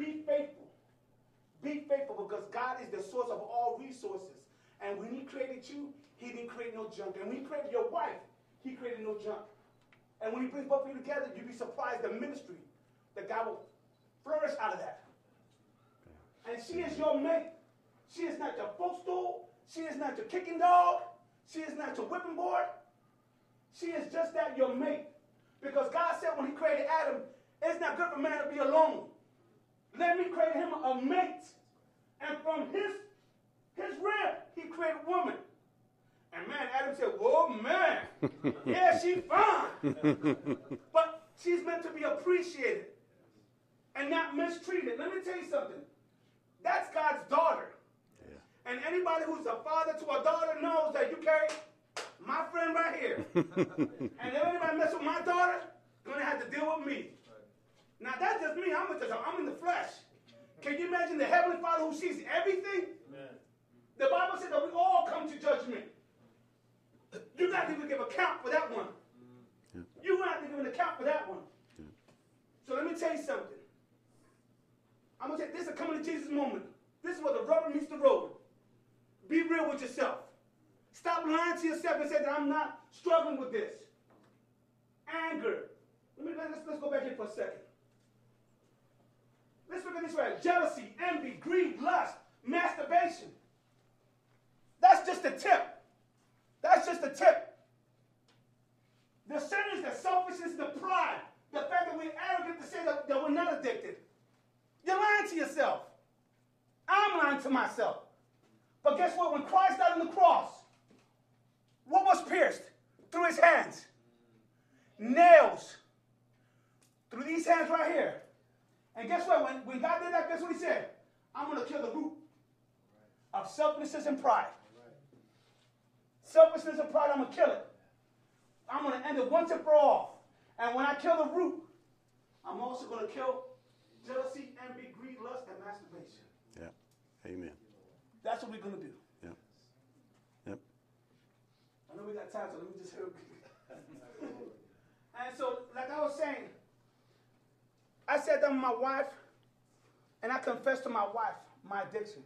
Be faithful. Be faithful because God is the source of all resources. And when he created you, he didn't create no junk. And when he created your wife, he created no junk. And when he brings both of you together, you'll be surprised the ministry that God will flourish out of that. And she is your mate. She is not your footstool. She is not your kicking dog. She is not your whipping board. She is just that, your mate. Because God said when he created Adam, it's not good for man to be alone. Let me create him a mate. And from his, his rib, he created woman. And man, Adam said, whoa, man. Yeah, she fine. But she's meant to be appreciated and not mistreated. Let me tell you something. That's God's daughter. Yeah. And anybody who's a father to a daughter knows that you carry my friend right here. And if anybody mess with my daughter, gonna have to deal with me. Now that's just me. I'm, just, I'm in the flesh. Can you imagine the Heavenly Father who sees everything? Amen. The Bible says that we all come to judgment. You got to give account for that one. Yeah. You got to give an account for that one. Yeah. So let me tell you something. I'm going to tell you, this is a coming to Jesus moment. This is where the rubber meets the road. Be real with yourself. Stop lying to yourself and say that I'm not struggling with this. Anger. Let me, let's, let's go back here for a second. Let's look at this right. Jealousy, envy, greed, lust, masturbation. That's just the tip. That's just the tip. The sin is the selfishness, the pride, the fact that we're arrogant to say that, that we're not addicted. You're lying to yourself. I'm lying to myself. But guess what? When Christ died on the cross, what was pierced? Through his hands. Nails. Through these hands right here. And guess what? When, when God did that, guess what he said? I'm going to kill the root of selfishness and pride. Selfishness and pride, I'm going to kill it. I'm going to end it once and for all. And when I kill the root, I'm also going to kill jealousy, envy, greed, lust, and masturbation. Yeah. Amen. That's what we're going to do. Yep. Yep. I know we got time, so let me just hear. And so, like I was saying, I sat down with my wife, and I confessed to my wife my addiction.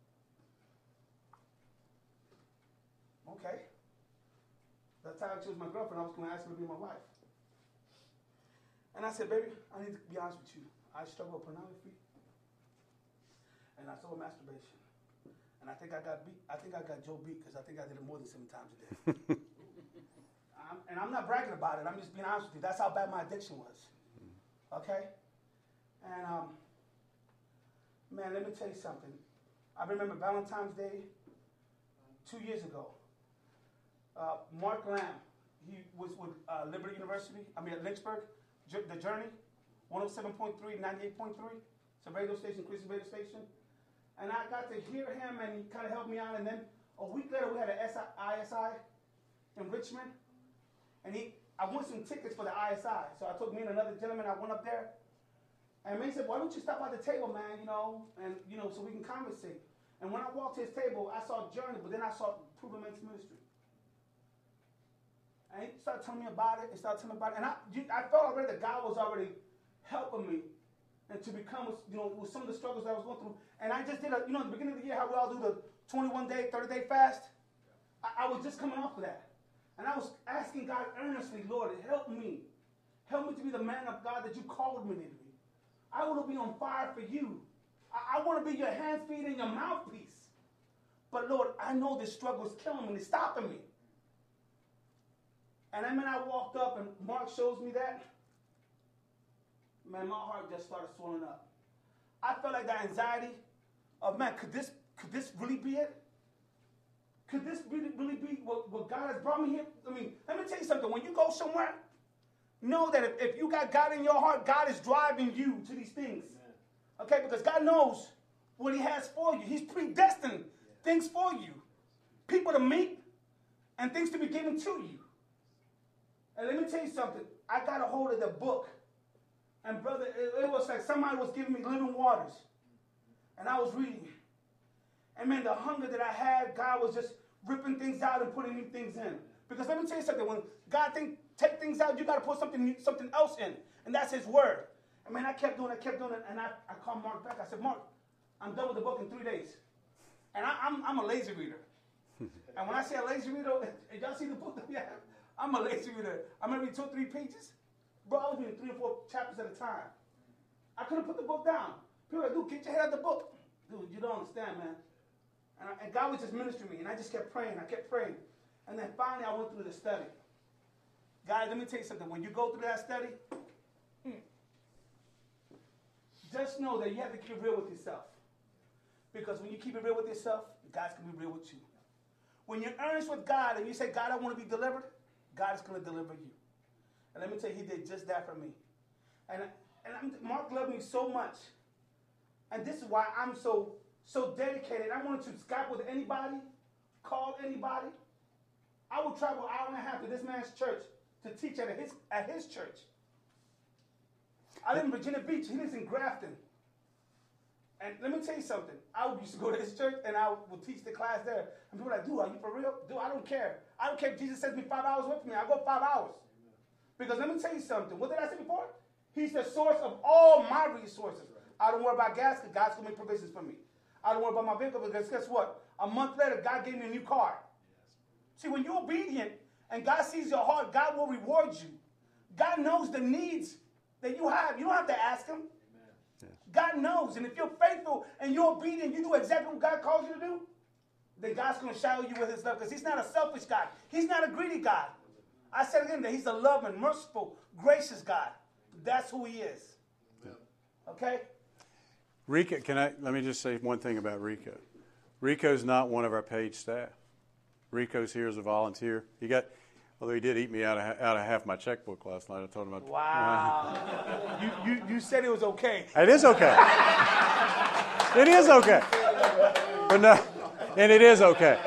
Okay. That's how I chose my girlfriend. I was going to ask her to be my wife. And I said, baby, I need to be honest with you. I struggle with pornography, and I struggle with masturbation. And I think I got beat. I think I got Joe beat because I think I did it more than seven times a day. um, and I'm not bragging about it. I'm just being honest with you. That's how bad my addiction was. Okay? And, um, man, let me tell you something. I remember Valentine's Day two years ago. Uh, Mark Lamb, he was with uh, Liberty University, I mean at Lynchburg, J- The Journey, one oh seven point three, ninety-eight point three. It's a radio station, Christian radio station. And I got to hear him, and he kind of helped me out. And then a week later, we had an I S I in Richmond. And he, I won some tickets for the I S I. So I took me and another gentleman, I went up there. And man said, why don't you stop by the table, man, you know, and, you know, so we can conversate. And when I walked to his table, I saw Journey, but then I saw Proven Men's Ministry. And he started telling me about it, he started telling me about it. And I, you, I felt already that God was already helping me and to become, you know, with some of the struggles that I was going through. And I just did, a, you know, at the beginning of the year, how we all do the twenty-one day, thirty day fast. I, I was just coming off of that. And I was asking God earnestly, Lord, help me. Help me to be the man of God that you called me to be. I want to be on fire for you. I, I want to be your hands, feet, and your mouthpiece. But Lord, I know this struggle is killing me and it's stopping me. And then when I walked up and Mark shows me that, man, my heart just started swelling up. I felt like that anxiety of, man, could this could this really be it? Could this really, really be what, what God has brought me here? I mean, let me tell you something. When you go somewhere, know that if, if you got God in your heart, God is driving you to these things. Amen. Okay, because God knows what he has for you. He's predestined yeah. things for you. People to meet and things to be given to you. And let me tell you something. I got a hold of the book. And brother, it, it was like somebody was giving me living waters. And I was reading it. And man, the hunger that I had, God was just ripping things out and putting new things in. Because let me tell you something. When God think, take things out, you got to put something, something else in. And that's his word. I mean, I kept doing it, I kept doing it, and I, I called Mark back. I said, Mark, I'm done with the book in three days. And I, I'm, I'm a lazy reader. And when I say a lazy reader, if y'all see the book that we have, I'm a lazy reader. I'm going to read two or three pages. Bro, I was reading three or four chapters at a time. I couldn't put the book down. People were like, dude, get your head out of the book. Dude, you don't understand, man. And, I, and God was just ministering me, and I just kept praying. I kept praying. And then finally, I went through the study. Guys, let me tell you something. When you go through that study, hmm, just know that you have to keep it real with yourself. Because when you keep it real with yourself, God's going to be real with you. When you're earnest with God and you say, God, I want to be delivered, God is going to deliver you. And let me tell you, he did just that for me. And, and I'm, Mark loved me so much. And this is why I'm so, so dedicated. I wanted to Skype with anybody, call anybody. I would travel an hour and a half to this man's church to teach at his, at his church. I live in Virginia Beach. He lives in Grafton. And let me tell you something. I used to go to his church, and I would teach the class there. And people were like, dude, are you for real? Dude, I don't care. I don't care if Jesus sends me five hours with me. I go five hours. Because let me tell you something. What did I say before? He's the source of all my resources. I don't worry about gas because God's going to make provisions for me. I don't worry about my vehicle because guess what? A month later, God gave me a new car. See, when you're obedient and God sees your heart, God will reward you. God knows the needs that you have. You don't have to ask him. God knows, and if you're faithful and you're obedient, you do exactly what God calls you to do, then God's going to shower you with his love because he's not a selfish God. He's not a greedy God. I said again that he's a loving, merciful, gracious God. That's who he is. Okay? Rico, can I, let me just say one thing about Rico. Rico's not one of our paid staff. Rico's here as a volunteer. He got, although he did eat me out of, out of half my checkbook last night. I told him about Wow. you, you, you said it was okay. It is okay. It is okay. But no, and it is okay.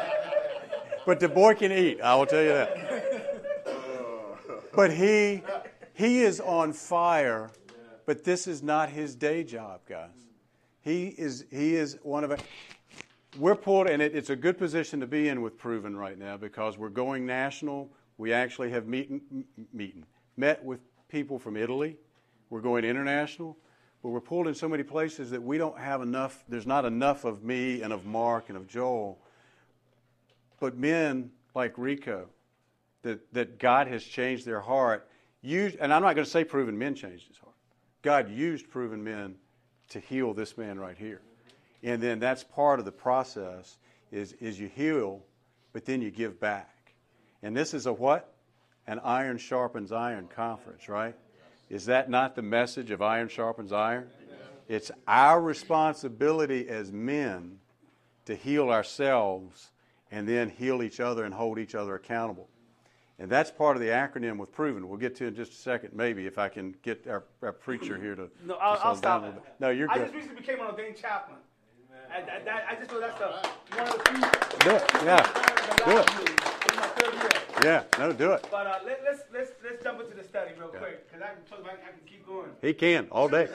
But the boy can eat, I will tell you that. But he he is on fire, but this is not his day job, guys. He is he is one of a We're pulled, and it, it's a good position to be in with Proven right now because we're going national. We actually have meeting, meeting, met with people from Italy. We're going international, but we're pulled in so many places that we don't have enough. There's not enough of me and of Mark and of Joel. But men like Rico, that, that God has changed their heart. Used, and I'm not going to say Proven Men changed his heart. God used Proven Men to heal this man right here. And then that's part of the process is, is you heal, but then you give back. And this is a what? An iron sharpens iron conference, right? Is that not the message of iron sharpens iron? It's our responsibility as men to heal ourselves and then heal each other and hold each other accountable. And that's part of the acronym with Proven. We'll get to it in just a second, maybe, if I can get our, our preacher here to... No, I'll, to I'll stop it. No, you're good. I just recently became an ordained chaplain. I, I, I just know that's the, one of the few... Do it, yeah. Do it. It's my third year. Yeah, no, do it. But uh, let, let's, let's, let's jump into the study real yeah. quick, because I can, I can keep going. He can, all day.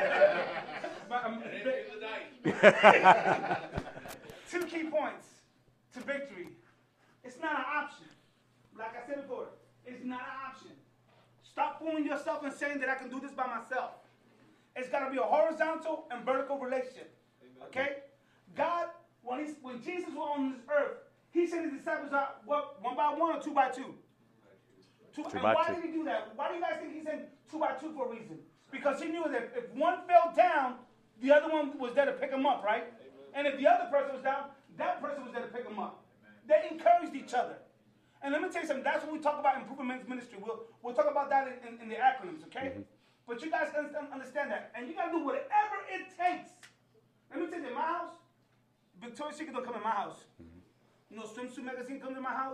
But, um, two key points to victory. It's not an option. Like I said before, it's not an option. Stop fooling yourself and saying that I can do this by myself. It's got to be a horizontal and vertical relationship. Okay? God, when, he's, when Jesus was on this earth, he sent his disciples out what, one by one or two by two? Two, two and by why two. did he do that? Why do you guys think he sent two by two for a reason? Because he knew that if one fell down, the other one was there to pick him up, right? And if the other person was down, that person was there to pick him up. They encouraged each other. And let me tell you something. That's what we talk about in Improving Men's Ministry. We'll, we'll talk about that in, in, in the acronyms, okay? Mm-hmm. But you guys understand, understand that. And you got to do whatever it takes. Let me tell you, in my house, Victoria's Secret don't come in my house. Mm-hmm. No swimsuit magazine comes in my house.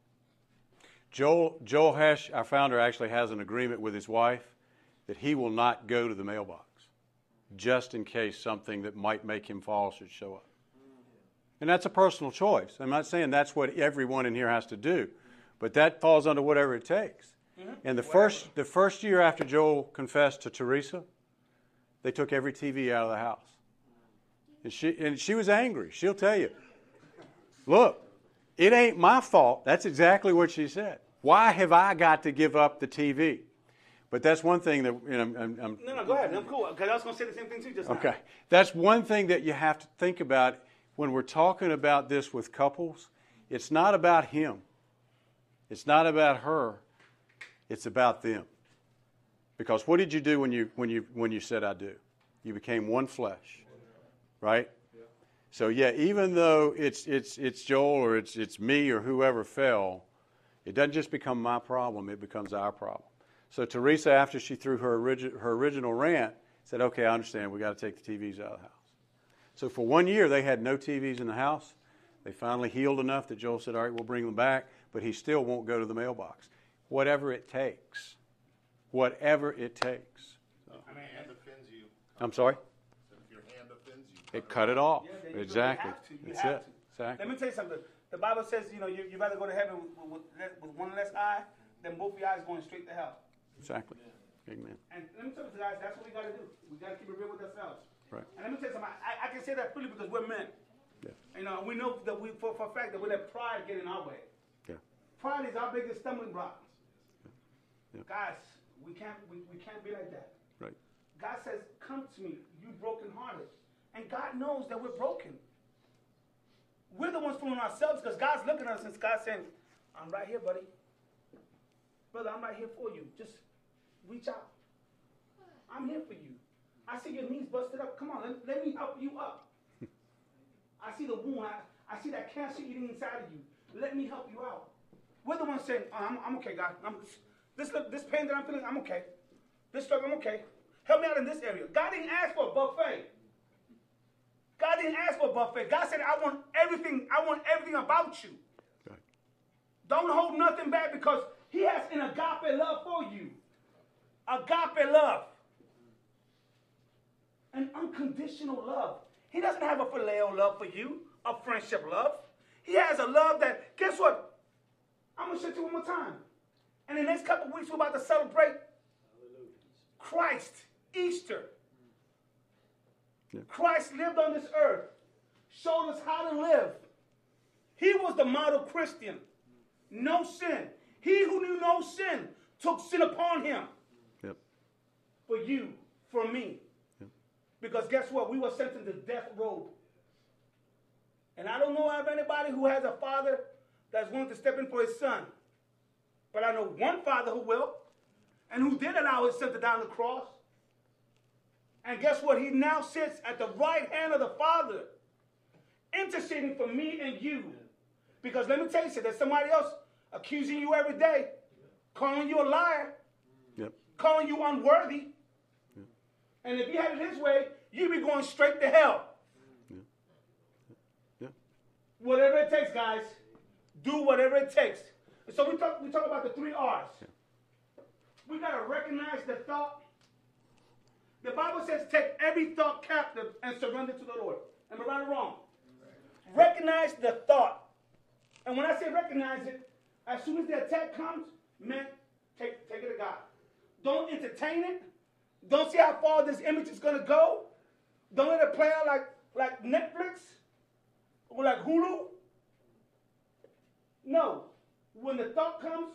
Joel, Joel Hesh, our founder, actually has an agreement with his wife that he will not go to the mailbox just in case something that might make him fall should show up. And that's a personal choice. I'm not saying that's what everyone in here has to do, but that falls under whatever it takes. Mm-hmm. And the whatever. first the first year after Joel confessed to Teresa, they took every T V out of the house. And she and she was angry. She'll tell you, look, it ain't my fault. That's exactly what she said. Why have I got to give up the T V? But that's one thing that, you know, I'm, I'm No, no, go ahead. I'm cool. Because I was going to say the same thing too just now. okay. That's one thing that you have to think about when we're talking about this with couples. It's not about him. It's not about her. It's about them. Because what did you do when you when you when you said I do? You became one flesh, right? So yeah, even though it's it's it's Joel or it's it's me or whoever fell, it doesn't just become my problem. It becomes our problem. So Teresa, after she threw her origi- her original rant, said, "Okay, I understand. We got to take the T Vs out of the house." So for one year, they had no T Vs in the house. They finally healed enough that Joel said, "All right, we'll bring them back," but he still won't go to the mailbox. Whatever it takes. Whatever it takes. So. If your hand offends you. I'm sorry? If your hand offends you. It cut it off. Yeah, then you Exactly. have to. You That's have it. to. Exactly. Let me tell you something. The Bible says, you know, you, you rather go to heaven with, with, with, with one less eye than both your eyes going straight to hell. Exactly. Amen. And let me tell you guys, that's what we got to do. We got to keep it real with ourselves. Right. And let me tell you something. I, I can say that freely because we're men. Yeah. You know, we know that we, for, for a fact that we let pride get in our way. Yeah. Pride is our biggest stumbling block. Yeah. Guys, we can't we, we can't be like that. Right. God says, "Come to me, you brokenhearted," and God knows that we're broken. We're the ones fooling ourselves because God's looking at us and God's saying, "I'm right here, buddy. Brother, I'm right here for you. Just reach out. I'm here for you. I see your knees busted up. Come on, let, let me help you up. I see the wound. I, I see that cancer eating inside of you. Let me help you out." We're the ones saying, oh, I'm, I'm okay, God. I'm, this, this pain that I'm feeling, I'm okay. This struggle, I'm okay. Help me out in this area. God didn't ask for a buffet. God didn't ask for a buffet. God said, I want everything. I want everything about you. Right. Don't hold nothing back because he has an agape love for you. Agape love. An unconditional love. He doesn't have a phileo love for you, a friendship love. He has a love that, guess what? I'm going to show you one more time. And in the next couple of weeks, we're about to celebrate Christ, Easter. Yeah. Christ lived on this earth, showed us how to live. He was the model Christian. No sin. He who knew no sin took sin upon him. Yep. For you, for me. Yep. Because guess what? We were sentenced to death row. And I don't know of anybody who has a father that's willing to step in for his son. But I know one father who will, and who did allow his son to die on the cross. And guess what? He now sits at the right hand of the Father, interceding for me and you. Because let me tell you something, there's somebody else accusing you every day, calling you a liar, Yep. calling you unworthy. Yep. And if he had it his way, you'd be going straight to hell. Yep. Yep. Whatever it takes, guys. Do whatever it takes. So we talk, we talk about the three R's. Yeah. We got to recognize the thought. The Bible says take every thought captive and surrender to the Lord. Am I right or wrong? Right. Recognize the thought. And when I say recognize it, as soon as the attack comes, man, take, take it to God. Don't entertain it. Don't see how far this image is going to go. Don't let it play out like, like Netflix or like Hulu. No. When the thought comes,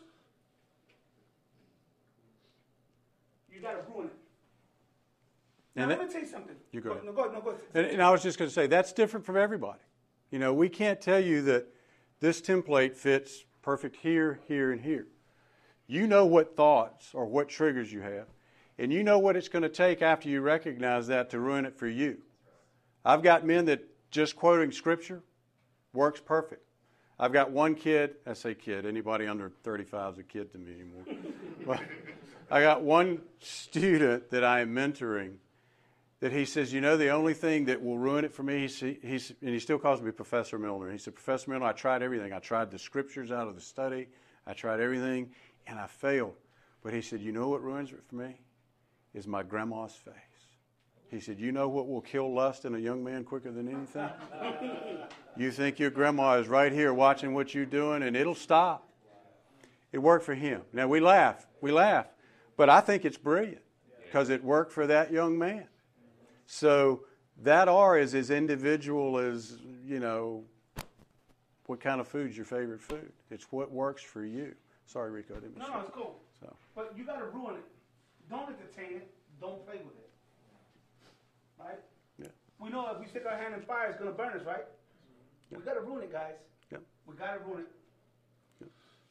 you got to ruin it. Now, And let that- me tell you something. You go ahead. No, go, no, go ahead. And, and I was just going to say, that's different from everybody. You know, we can't tell you that this template fits perfect here, here, and here. You know what thoughts or what triggers you have, and you know what it's going to take after you recognize that to ruin it for you. I've got men that just quoting Scripture works perfect. I've got one kid, I say kid, anybody under thirty-five is a kid to me anymore. But I got one student that I am mentoring that he says, you know, the only thing that will ruin it for me, he's, he's, and he still calls me Professor Milner. He said, Professor Milner, I tried everything. I tried the scriptures out of the study. I tried everything, and I failed. But he said, you know what ruins it for me? Is my grandma's face. He said, you know what will kill lust in a young man quicker than anything? You think your grandma is right here watching what you're doing, and it'll stop. It worked for him. Now, we laugh. We laugh. But I think it's brilliant because it worked for that young man. So that R is as individual as, you know, what kind of food's your favorite food. It's what works for you. Sorry, Rico. I didn't No, say no, it's cool. So. But you got to ruin it. don't entertain it, don't play with it. Right? Yeah. We know if we stick our hand in fire, it's going to burn us, right? Yeah. We got to ruin it, guys. Yeah. We got to ruin it. Yeah.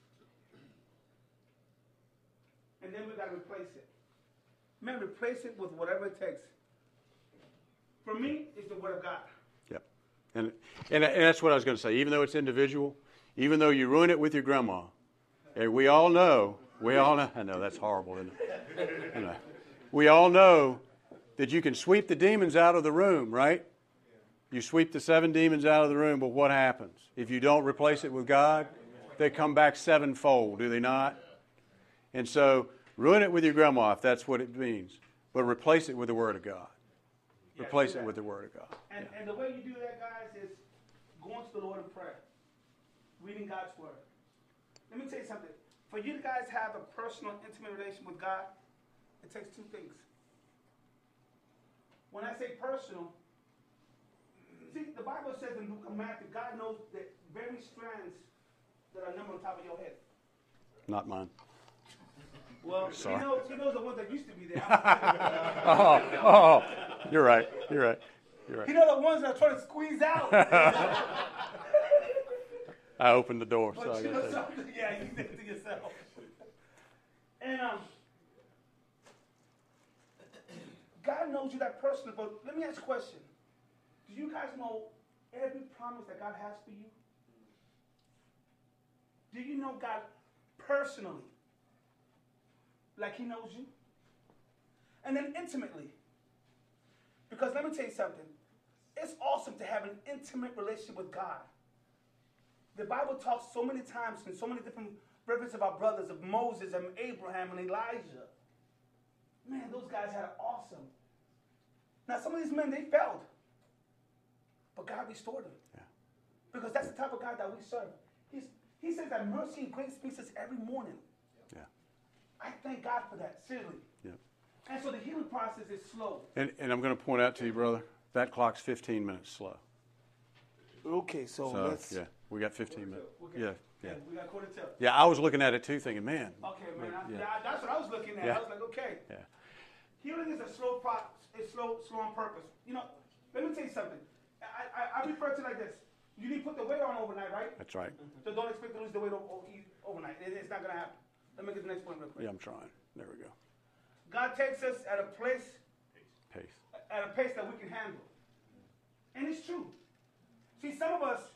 And then we got to replace it. Man, replace it with whatever it takes. For me, it's the Word of God. Yep. And, and and that's what I was going to say. Even though it's individual, even though you ruin it with your grandma, and we all know, we all know, I know that's horrible, isn't it? You know, we all know that you can sweep the demons out of the room, right? You sweep the seven demons out of the room, but what happens? If you don't replace it with God, they come back sevenfold, do they not? And so, ruin it with your grandma if that's what it means, but replace it with the Word of God. Yeah, replace do it that. with the Word of God. And, Yeah. and the way you do that, guys, is going to the Lord in prayer, reading God's Word. Let me tell you something. For you guys to have a personal, intimate relation with God, it takes two things. When I say personal, see, the Bible says in the book of Matthew, God knows the very strands that are numbered on top of your head. Not mine. Well, Sorry. he knows, he knows the ones that used to be there. Oh, oh, you're right. You're right. You're right. He knows the ones that are trying to squeeze out. I opened the door, so But I you got know to. something? Yeah, you did it to yourself. And um, God knows you that personally, but let me ask you a question. Do you guys know every promise that God has for you? Do you know God personally? Like He knows you? And then intimately. Because let me tell you something. It's awesome to have an intimate relationship with God. The Bible talks so many times in so many different references of our brothers, of Moses and Abraham and Elijah. Man, those guys had it awesome. Now, some of these men, they failed. But God restored them. Yeah. Because that's the type of God that we serve. He's, he says that mercy and grace meets us every morning. Yeah. I thank God for that, seriously. Yeah. And so the healing process is slow. And, and I'm going to point out to you, brother, that clock's fifteen minutes slow. Okay, so, So, let's... yeah, we got fifteen minutes. Okay. Yeah, yeah. We got quarter till. Yeah, I was looking at it too, thinking, man. Okay, man. I, Yeah. yeah, that's what I was looking at. Yeah. I was like, okay. Yeah. Healing is a slow process. It's slow, slow on purpose. You know, let me tell you something. I, I, I refer to it like this. You need to put the weight on overnight, right? That's right. So don't expect to lose the weight o- o- overnight. It, it's not going to happen. Let me get the next point real quick. Yeah, I'm trying. There we go. God takes us at a place, Pace. at a pace that we can handle. And it's true. See, some of us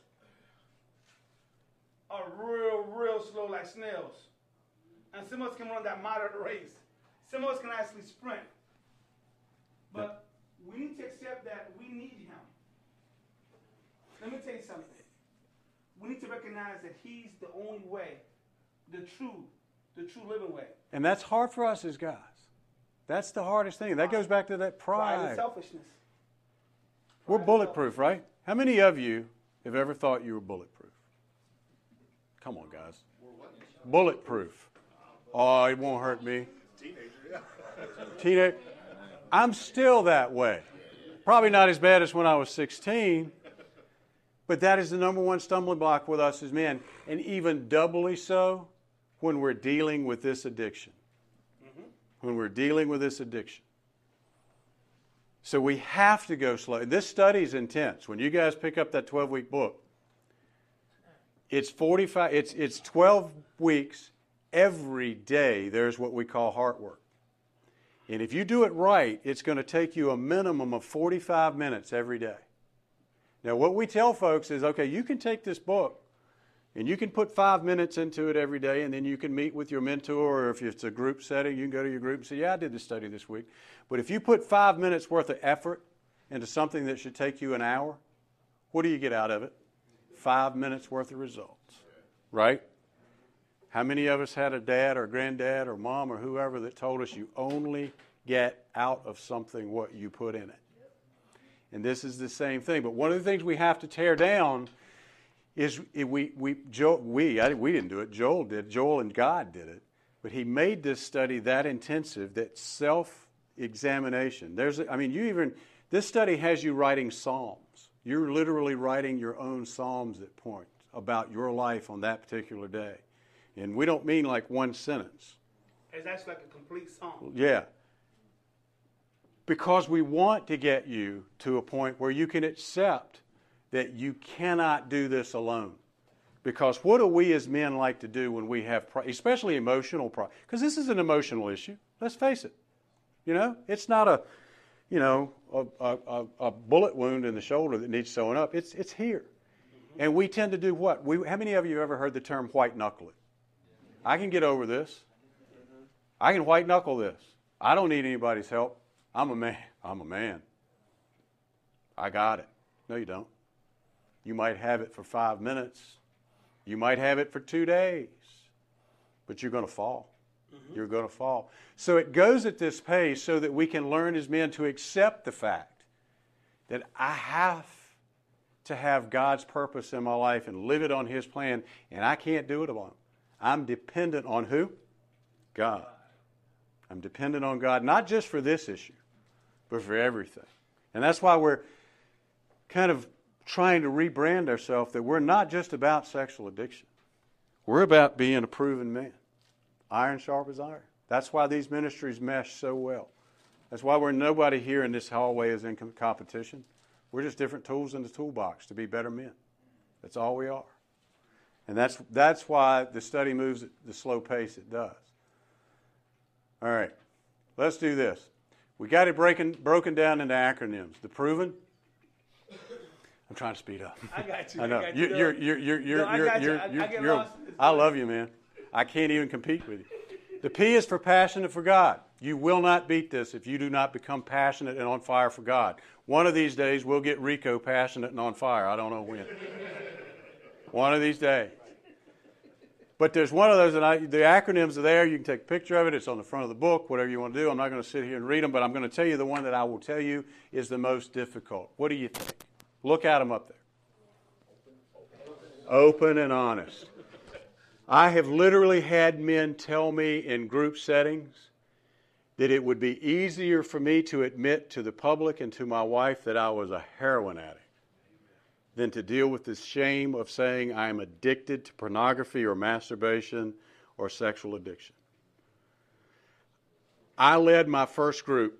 are real, real slow like snails. And some of us can run that moderate race. Some of us can actually sprint. But we need to accept that we need Him. Let me tell you something. We need to recognize that He's the only way, the true, the true living way. And that's hard for us as guys. That's the hardest thing. That goes back to that Pride and pride. selfishness. We're bulletproof, right? How many of you have ever thought you were bulletproof? Come on, guys. Bulletproof. Oh, it won't hurt me. Teenager, yeah. Teenage. I'm still that way. Probably not as bad as when I was sixteen, but that is the number one stumbling block with us as men, and even doubly so when we're dealing with this addiction. When we're dealing with this addiction. So we have to go slow. This study is intense. When you guys pick up that twelve-week book, it's forty-five. It's it's twelve weeks. Every day there's what we call heart work. And if you do it right, it's going to take you a minimum of forty-five minutes every day. Now, what we tell folks is, okay, you can take this book and you can put five minutes into it every day, and then you can meet with your mentor, or if it's a group setting, you can go to your group and say, yeah, I did this study this week. But if you put five minutes worth of effort into something that should take you an hour, what do you get out of it? Five minutes worth of results, right? How many of us had a dad or granddad or mom or whoever that told us you only get out of something what you put in it? And this is the same thing. But one of the things we have to tear down is we, we, Joel, we, I, we didn't do it, Joel did, Joel and God did it. But he made this study that intensive, that self-examination. There's, I mean, you even, this study has you writing psalms. You're literally writing your own psalms at points about your life on that particular day. And we don't mean like one sentence. It's actually like a complete song. Yeah. Because we want to get you to a point where you can accept that you cannot do this alone. Because what do we as men like to do when we have, pro- especially emotional problems? Because this is an emotional issue. Let's face it. You know, it's not a, you know, a, a, a bullet wound in the shoulder that needs sewing up. It's it's here. And we tend to do what? We, how many of you ever heard the term white knuckle it? I can get over this. I can white knuckle this. I don't need anybody's help. I'm a man. I'm a man. I got it. No, you don't. You might have it for five minutes. You might have it for two days. But you're going to fall. Mm-hmm. You're going to fall. So it goes at this pace so that we can learn as men to accept the fact that I have to have God's purpose in my life and live it on His plan, and I can't do it alone. I'm dependent on who? God. I'm dependent on God, not just for this issue, but for everything. And that's why we're kind of trying to rebrand ourselves that we're not just about sexual addiction. We're about being a proven man. Iron sharp as iron. That's why these ministries mesh so well. That's why we're nobody here in this hallway is in competition. We're just different tools in the toolbox to be better men. That's all we are. And that's that's why the study moves at the slow pace it does. All right. Let's do this. We got it breaking, broken down into acronyms. The proven. I'm trying to speed up. I got you. I know. I got You, you. you're, you're, you're, you're, No, I you're, got you. you're, I- I you're, get you're, lost in this I stuff. love you, man. I can't even compete with you. The P is for passionate for God. You will not beat this if you do not become passionate and on fire for God. One of these days, we'll get Rico passionate and on fire. I don't know when. One of these days. But there's one of those, and I, the acronyms are there. You can take a picture of it. It's on the front of the book, whatever you want to do. I'm not going to sit here and read them, but I'm going to tell you the one that I will tell you is the most difficult. What do you think? Look at them up there. Open and honest. I have literally had men tell me in group settings that it would be easier for me to admit to the public and to my wife that I was a heroin addict than to deal with the shame of saying I am addicted to pornography or masturbation or sexual addiction. I led my first group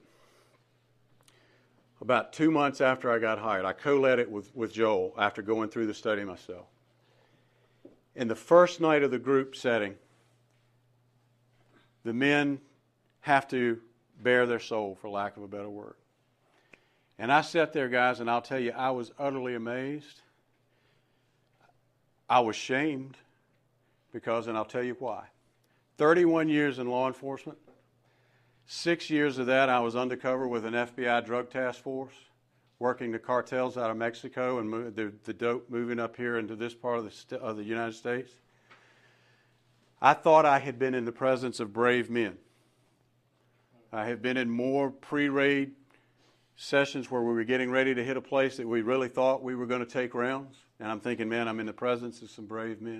about two months after I got hired. I co-led it with, with Joel after going through the study myself. In the first night of the group setting, the men have to bare their soul, for lack of a better word. And I sat there, guys, and I'll tell you, I was utterly amazed. I was shamed because, and I'll tell you why. thirty-one years in law enforcement. Six years of that, I was undercover with an F B I drug task force, working the cartels out of Mexico and move, the, the dope moving up here into this part of the, st- of the United States. I thought I had been in the presence of brave men. I had been in more pre-raid sessions where we were getting ready to hit a place that we really thought we were going to take rounds. And I'm thinking, man, I'm in the presence of some brave men.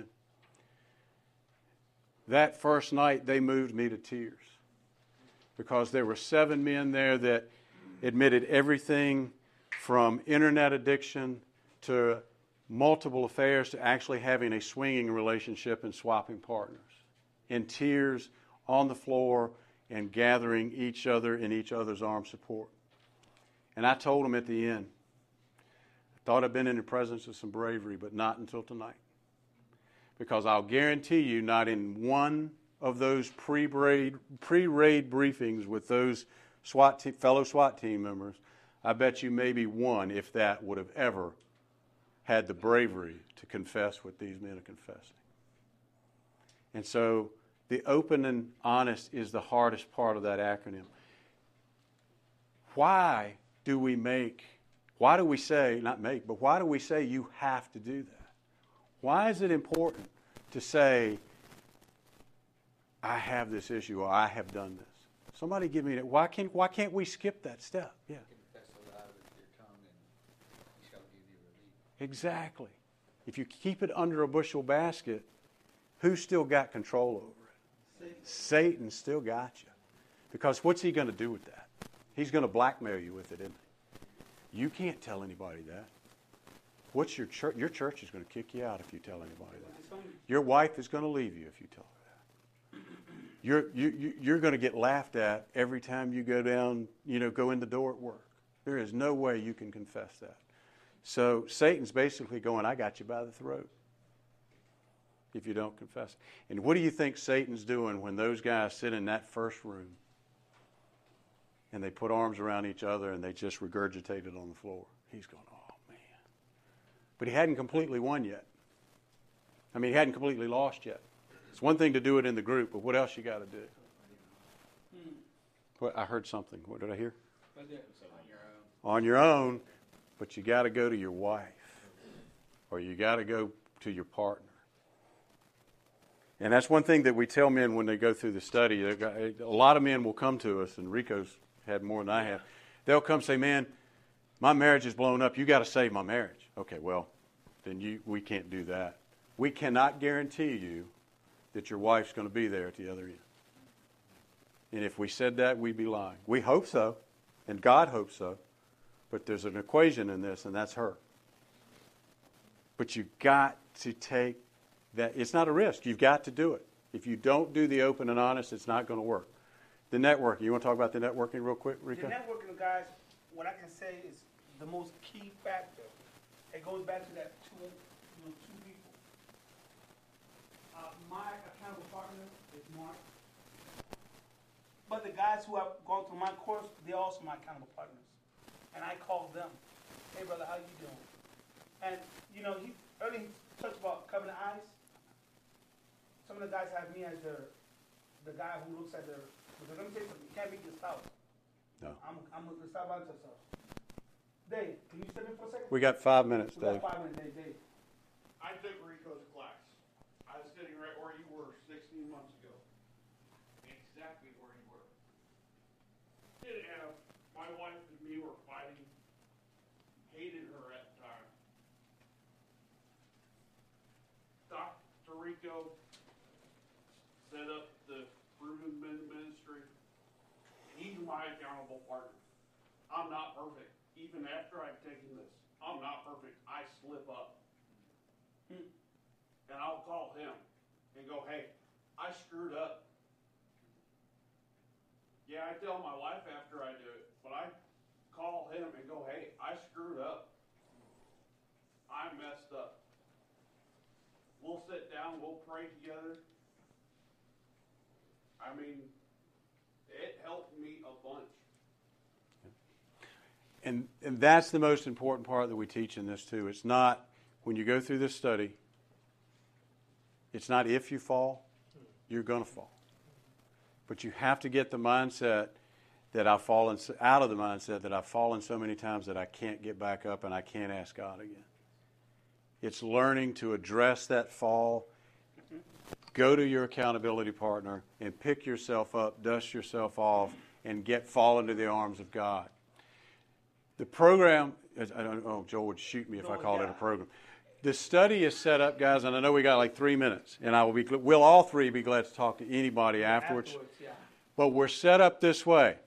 That first night, they moved me to tears because there were seven men there that admitted everything from internet addiction to multiple affairs to actually having a swinging relationship and swapping partners. In tears, on the floor, and gathering each other in each other's arm support. And I told them at the end, I thought I'd been in the presence of some bravery, but not until tonight. Because I'll guarantee you, not in one of those pre-raid, pre-raid briefings with those SWAT te- fellow SWAT team members, I bet you maybe one, if that, would have ever had the bravery to confess what these men are confessing. And so the open and honest is the hardest part of that acronym. Why do we make, why do we say, not make, but why do we say you have to do that? Why is it important to say, I have this issue or I have done this? Somebody give me that. Why can't, why can't we skip that step? Yeah. Confess aloud with your tongue and he shall give you relief. Exactly. If you keep it under a bushel basket, who's still got control over it? Satan. Satan still got you. Because what's he going to do with that? He's going to blackmail you with it, isn't he? You can't tell anybody that. What's your church? Your church is going to kick you out if you tell anybody that. Your wife is going to leave you if you tell her that. You're, you, you- you're going to get laughed at every time you go down, you know, go in the door at work. There is no way you can confess that. So Satan's basically going, I got you by the throat if you don't confess. And what do you think Satan's doing when those guys sit in that first room and they put arms around each other and they just regurgitate it on the floor? He's going, oh, man. But he hadn't completely won yet. I mean, he hadn't completely lost yet. It's one thing to do it in the group, but what else you got to do? Hmm. What, I heard something. What did I hear? Right there. On your own, but you got to go to your wife or you got to go to your partner. And that's one thing that we tell men when they go through the study. A lot of men will come to us, and Rico's had more than I have. They'll come say, man, my marriage is blown up. You got to save my marriage. Okay, well, then you we can't do that. We cannot guarantee you that your wife's going to be there at the other end. And if we said that, we'd be lying. We hope so, and God hopes so. But there's an equation in this, and that's her. But you got to take that. It's not a risk. You've got to do it. If you don't do the open and honest, it's not going to work. The networking. You want to talk about the networking real quick, Rico? The networking, guys, what I can say is the most key factor. It goes back to that two, you know, two people. Uh, my accountable partner is Mark. But the guys who have gone through my course, they're also my accountable partners. And I call them, hey, brother, how you doing? And, you know, he earlier he touched about covenant eyes. Some of the guys have me as their, the guy who looks at their, because let me tell you something, you can't beat your spouse. No. I'm, I'm going to stop by to yourself. Dave, can you step in for a second? We got five minutes, We got Dave. five minutes, Dave, Dave. I took Rico's class. I was sitting right where you were sixteen months ago. Exactly where you were. Didn't have, my wife and me were fighting. Hated her at the time. Doctor Rico set up the Proven Men Ministry. He's my accountable partner. I'm not perfect. Even after I've taken this, I'm not perfect. I slip up. Hmm. And I'll call him and go, hey, I screwed up. Yeah, I tell my wife after I do it, but I call him and go, hey, I screwed up. I messed up. We'll sit down, we'll pray together. I mean, it helped me a bunch. And, and that's the most important part that we teach in this too. It's not, when you go through this study, it's not if you fall, you're going to fall. But you have to get the mindset that I've fallen, out of the mindset that I've fallen so many times that I can't get back up and I can't ask God again. It's learning to address that fall, go to your accountability partner and pick yourself up, dust yourself off, and get fall into the arms of God. The program, I don't know, Joel would shoot me if I called it a program. The study is set up, guys, and I know we got like three minutes, and I will be, we'll all three be glad to talk to anybody afterwards. Afterwards, yeah. But we're set up this way.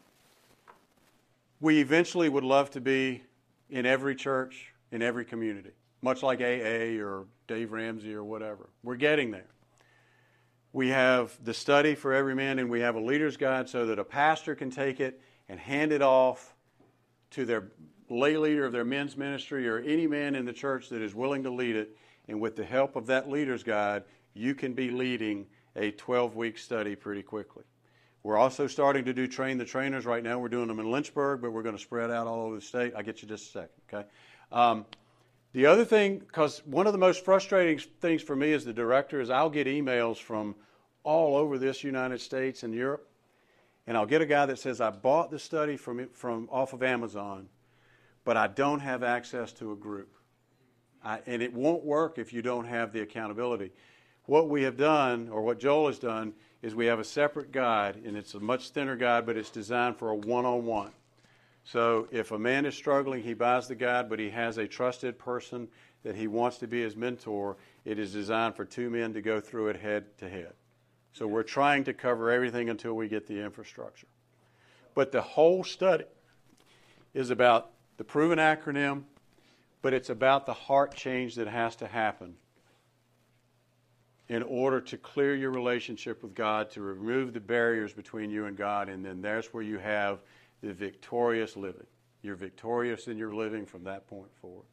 We eventually would love to be in every church, in every community, much like A A or Dave Ramsey or whatever. We're getting there. We have the study for every man, and we have a leader's guide so that a pastor can take it and hand it off to their lay leader of their men's ministry or any man in the church that is willing to lead it. And with the help of that leader's guide, you can be leading a twelve-week study pretty quickly. We're also starting to do train the trainers right now. We're doing them in Lynchburg, but we're going to spread out all over the state. I'll get you just a second, okay? Um, the other thing, because one of the most frustrating things for me as the director is I'll get emails from all over this United States and Europe, and I'll get a guy that says, I bought the study from, from off of Amazon, but I don't have access to a group. I, and it won't work if you don't have the accountability. What we have done, or what Joel has done, is we have a separate guide, and it's a much thinner guide, but it's designed for a one-on-one. So if a man is struggling, he buys the guide, but he has a trusted person that he wants to be his mentor. It is designed for two men to go through it head to head. So we're trying to cover everything until we get the infrastructure. But the whole study is about the proven acronym, but it's about the heart change that has to happen in order to clear your relationship with God, to remove the barriers between you and God, and then there's where you have the victorious living. You're victorious in your living from that point forward.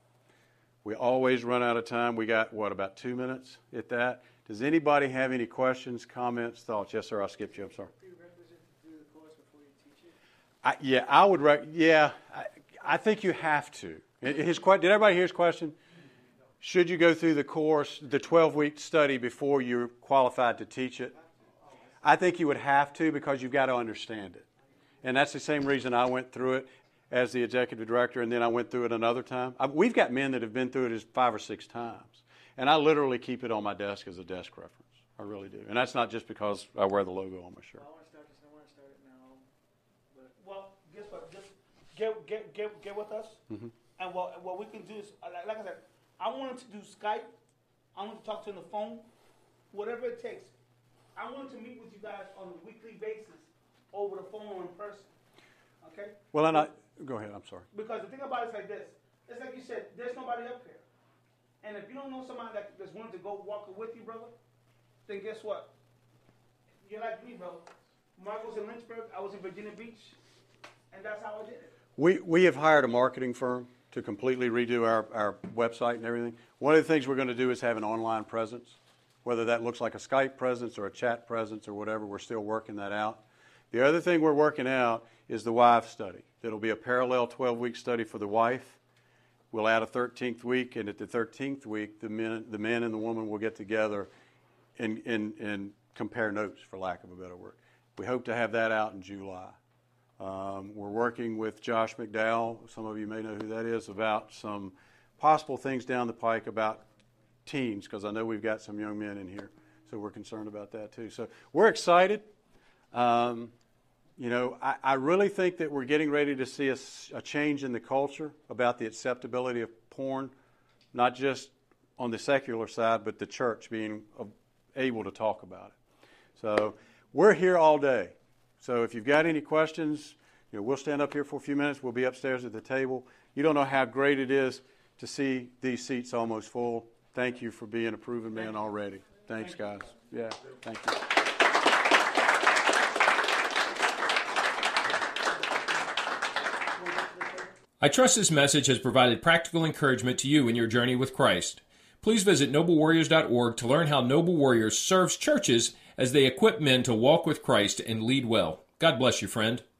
We always run out of time. We got, what, about two minutes at that? Does anybody have any questions, comments, thoughts? Yes, sir, I skipped you. I'm sorry. Prerequisite to do the course before you teach it? I, yeah, I would, rec- yeah, I, I think you have to. His, did everybody hear his question? Should you go through the course, the twelve-week study, before you're qualified to teach it? I think you would have to, because you've got to understand it. And that's the same reason I went through it as the executive director, and then I went through it another time. I, we've got men that have been through it as five or six times. And I literally keep it on my desk as a desk reference. I really do. And that's not just because I wear the logo on my shirt. I want to start this. I want to start it now. But Well, guess what? Just get get get get with us, Mhm. and what what we can do is, uh, like, like I said, I wanted to do Skype. I want to talk to you on the phone, whatever it takes. I wanted to meet with you guys on a weekly basis, over the phone or in person. Okay? Well, and I, go ahead, I'm sorry. Because the thing about it is like this. It's like you said, there's nobody up here. And if you don't know somebody that, that's willing to go walk with you, brother, then guess what? You're like me, bro. Mark was in Lynchburg, I was in Virginia Beach, and that's how I did it. We we have hired a marketing firm to completely redo our, our website and everything. One of the things we're going to do is have an online presence, whether that looks like a Skype presence or a chat presence or whatever. We're still working that out. The other thing we're working out is the wife study. It'll be a parallel twelve-week study for the wife. We'll add a thirteenth week, and at the thirteenth week, the men, the men and the woman will get together and, and, and compare notes, for lack of a better word. We hope to have that out in July. Um, we're working with Josh McDowell, some of you may know who that is, about some possible things down the pike about teens, because I know we've got some young men in here, so we're concerned about that too. So we're excited. Um, you know, I, I really think that we're getting ready to see a, a change in the culture about the acceptability of porn, not just on the secular side, but the church being able to talk about it. So we're here all day. So if you've got any questions, you know, we'll stand up here for a few minutes. We'll be upstairs at the table. You don't know how great it is to see these seats almost full. Thank you for being a proven man already. Thanks, guys. Yeah, thank you. I trust this message has provided practical encouragement to you in your journey with Christ. Please visit noble warriors dot org to learn how Noble Warriors serves churches as they equip men to walk with Christ and lead well. God bless you, friend.